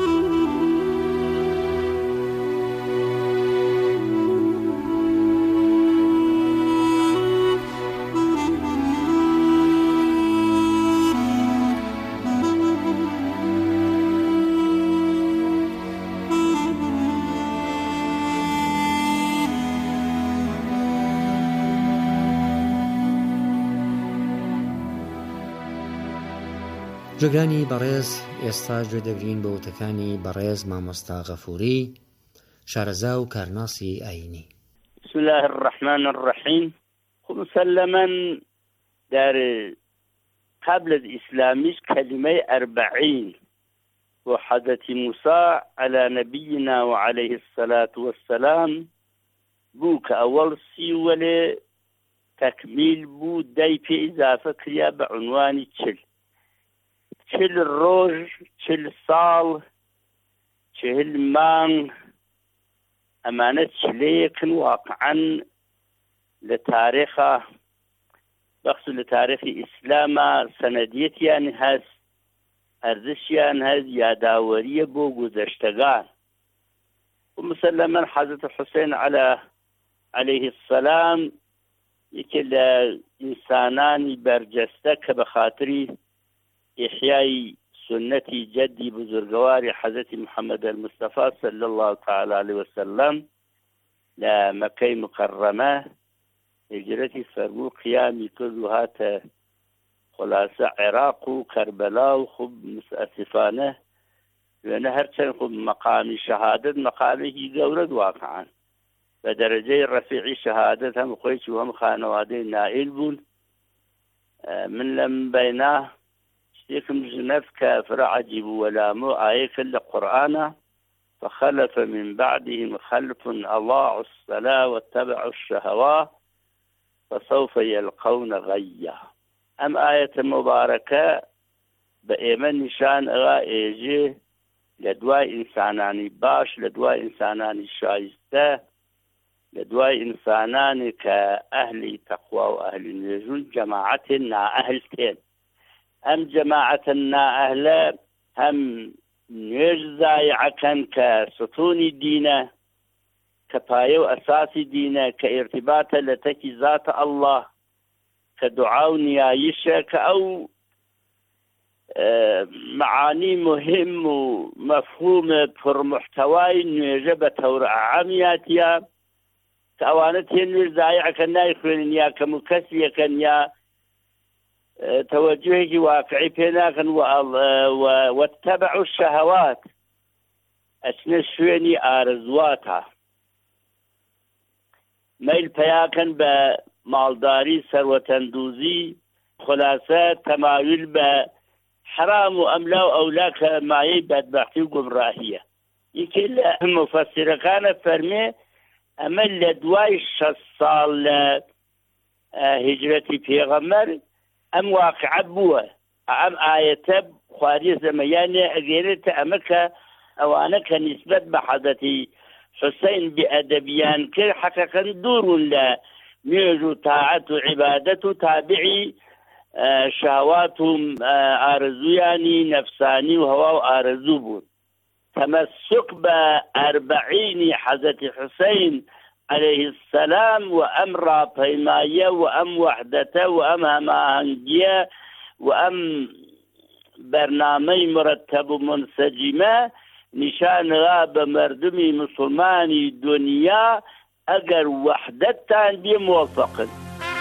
جۆگرانی بەڕێز ئێستا گوێ دەگرین بە وتەکانی بەڕێز مامۆستا غەفووری شارەزا و کارناسی ئاینی. بسم الله الرحمن الرحيم. مسلما در قبل الإسلامي كلمة 40 وحضرة موسى على نبينا وعليه الصلاة والسلام بوك أول سيولة تكميل بو داي في إضافة كريا بعنوان چل روز، چل سال، چل مان أمانة چليكن واقعا لتاريخه بخصوص لتاريخ إسلام سنديت يعني هز أرزش يعني هز ياداورية بو گذشتگان. ومسلما حضرت الحسين عليه السلام يكل إنسانان برجستك بخاطري إحياء سنة جدي بزرگوار حضرت محمد المصطفى صلى الله تعالى عليه وسلم لمكة مكرمة هجرتي فرمو قيامي كلها خلاصة عراق وكربلاء وخب متأسفانه لأن هرچن خب مقام شهادة مقامه جورد واقعا بدرجة رفيع شهادة هم قويش وهم خانوادين نائل بون من لم بيناه يكم جنف كافر عجب ولا مو آيك القرآن فخلف من بعدهم خلف أضاعوا الصلاة واتبعوا الشهوات فسوف يلقون غيا. أم آية مباركة بإيمان نشان غائجي لدواء إنساناني باش لدواء إنساناني شايسته لدواء إنساناني كأهل تقوى وأهل نجون جماعتنا أهلتين. هم جماعتنا أهل هم نجزايع كان كستون الدين كبايو أساس الدين كارتباط لتكي ذات الله كدعاء نيايشة كأو معاني مهم ومفهوم پر محتواي نجبة ورع عمياتيا كأوانتين نجزايع كان نايخوين يا كمكسية كان يا توجهك واقعي بيناكن واتبعوا الشهوات أسنى شويني آرزواتها ميل بياكن بمالداري ثروة دوزي خلاصات تمايل بحرام وأملاو أولاك معي بدبختي وقمراهية يمكن مفسر كان فرمي أمل لدواي الشصال هجرتي في غمر أم واقع بوه أم آية خواري زمياني أجيرت أمك أو أنا كنسبة بحضرتي حسين بأدبيان كل حقيقة دور لا ميجو طاعة عبادة تابعي شاوات و ئارەزویانی نەفسانی و هەوا و ئارەزوو بوون. تەمەسک بە ئەربعینی حەزەتی حوسەین عليه السلام و ئەم ڕاپەیمایە و ئەم وەحدەتە و ئەم هەماهەنگیە و ئەم بەرنامەی مرتب و منسەجیمە نیشانغا بە مردمی مسلمانی دنیا ئەگەر وەحدەتتان بێ موفقن.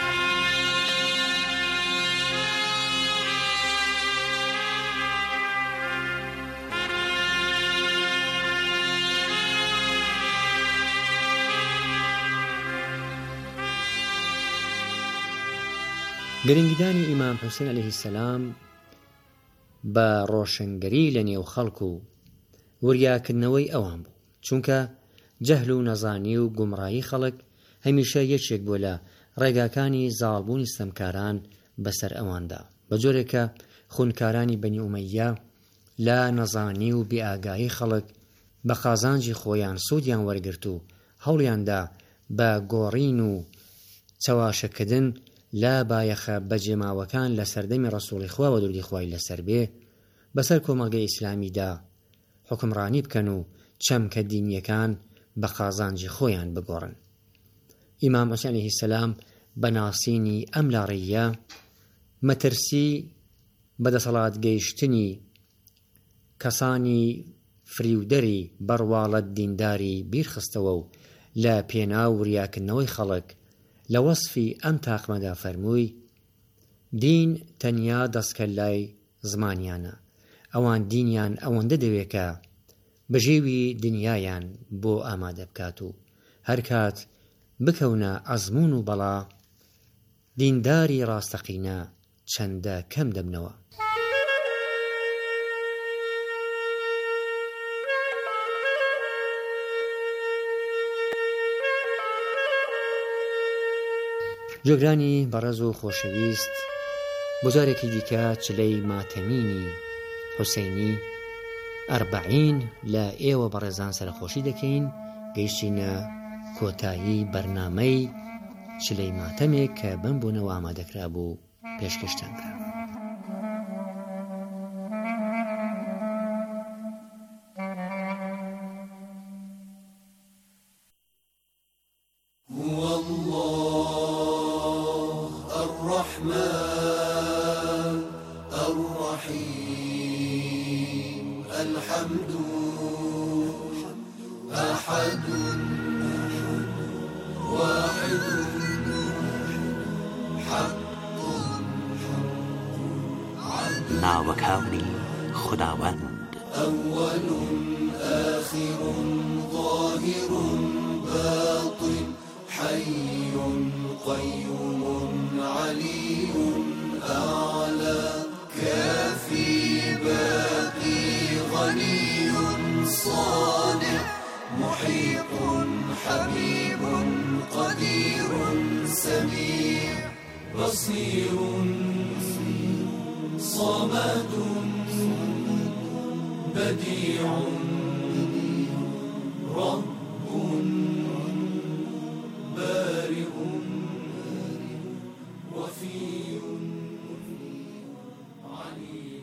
گرنگدانی ئیمام حوسێن عەلەیهی سەلام بە ڕۆشنگەری لە نێو خەڵک و وریاکردنەوەی ئەوان بوو، چونکە جەهل و نەزانی و گومڕایی خەڵک هەمیشە یەکێک بووە لە ڕێگاکانی زاڵبوونی ستەمکاران بەسەر ئەواندا، بە جۆرێکە خونکارانی بەنی ئومەیە لە نەزانی و بێئاگایی خەڵک بە قازانجی خۆیان سوودیان وەرگرت و هەوڵیاندا بە گۆڕین و چەواشەکردن لە بایەخە بەجێماوەکان لە سەردەمی ڕەسوڵی خوا و دوردی خوای لەسەر بێ بەسەر کۆمەڵگەی ئیسلامیدا حکمڕانی بکەن و چەمکە دینیەکان بە قازانجی خۆیان بگۆڕن. ئیمام حوسێن عەلەیهی سەلام بە ناسینی ئەم لاڕێیە مەترسی بەدەسەڵات گەیشتنی کەسانی فریودەری بەڕواڵەت دینداری بیرخستەوە و لە پێنا و وریاکردنەوەی خەڵک لە وەسفی ئەم تاقمەدا فەرمووی: دین تەنیا دەستکەلای زمانیانە، ئەوان دینیان ئەوەندە دەوێکە بەژێوی دنیایان بۆ ئامادە بکات و هەر کات بکەونە ئەزمون و بەڵا دینداری ڕاستەقینە چەندە کەم دەبنەوە. جۆگرانی بەڕێز و خۆشەویست، بۆجارێکی دیکە چلەی ماتەمینی حوسەینی ئەربعین لە ئێوە بەڕێزان سەرخۆشی دەکەین. گەیشتینە کۆتایی بەرنامەی چلەی ماتەمێک کە بەم بوونەوە ئامادەکرا بوو پێشکەشتان کرا. ناوەکانی خوداوەند أول آخر ظاهر باطن حي قيوم علي أعلى كافي باقي غني صانع محيط حبيب قدير سميع بصير صمد بديع رب بارئ وفي عليم.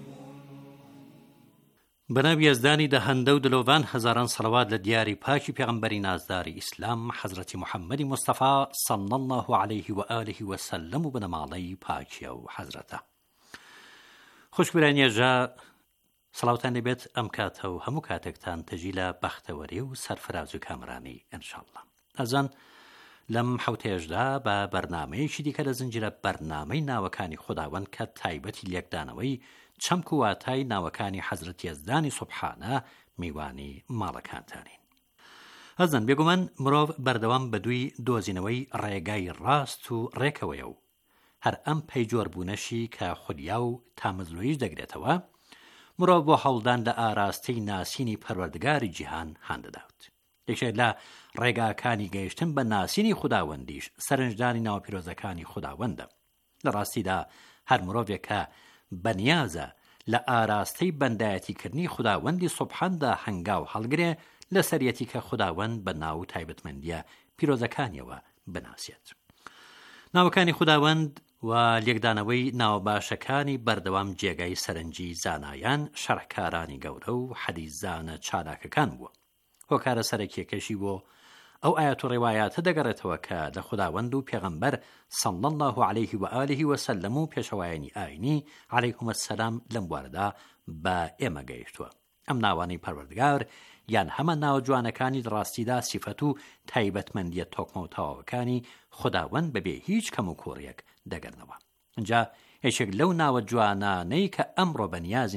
بەناوی یەزدانی دەهەندە و دلۆڤان هەزاران سەڵەوات لە دیاری پاکی پێغەمبەری نازداری ئیسلام حەزرەتی محەممەدی مستەفا صلی الله عليه و آله وسلم و بنەماڵەی پاکیە و حەزرەتە. خوشبرانیێژە سەڵاوتان لەبێت ئەم کاتە و هەموو کاتێکتان تەژی لە بەختەوەری و سەرفراز و کامرانی ئینشاءالله. ئەزان لەم حوتێژدا بە بەرنامەیەکی دیکە لە زنجیرە بەرنامەی ناوەکانی خوداوەند کە تایبەتی لێکدانەوەی چەمک و واتای ناوەکانی حەزرەتی یەزدانی سوبحانە میوانی ماڵەکانتانین. ئەزان بێگومان مرۆڤ بەردەوام بەدووی دۆزینەوەی ڕێگای ڕاست و ڕێکەوەیە و هەر ئەم پەیجۆر بوونەشی کە خودیا و تامەزلۆیش دەگرێتەوە مرۆڤ بۆ هەوڵدان لە ئاراستەی ناسینی پەروەردگاری جیهان هەندەداوت. یەکێک لە ڕێگاکانی گەیشتن بە ناسینی خوداوەندیش سەرنجدانی ناوپیرۆزەکانی خوداوەندە. لە ڕاستیدا هەر مرۆڤێک کە بەنیازە لە ئاراستەی بەندایەتیکردنی خوداوەندی سوبحاندا هەنگاو هەڵگرێ لە سەریەتی کە خوداوەند بە ناو و تایبەتمەندیە پیرۆزەکانیەوە بناسێت. ناوەکانی خوداوەند و لێکدانەوەی ناوباشەکانی بەردەوام جێگای سەرنجی زانایان شەڕحکارانی گەورە و حەدیثزانە چالاکەکان بووە. هۆکارە سەرەکیەکەشی بۆ ئەو ئاەت و ڕێوایاتە دەگەڕێتەوە کە لە خوداوەند و پێغەمبەر صلی الله عليه و آله وسلم و پێشەوایانی ئاینی عەلەیهوم السەلام لەم بوارەدا بە ئێمە گەیشتووە. ئەم ناوانەی پەروەردگار یان هەمە ناو جوانەکانی ڕاستیدا سیفەت و تایبەتمەندیە تۆکمە و تەواوەکانی خوداوەند بەبێ هیچ کەم و کۆڕیەک دەگەڕنەوە. اینجا هیچێک لەو ناوە جوانانەی کە ئەمڕۆ بەنیازی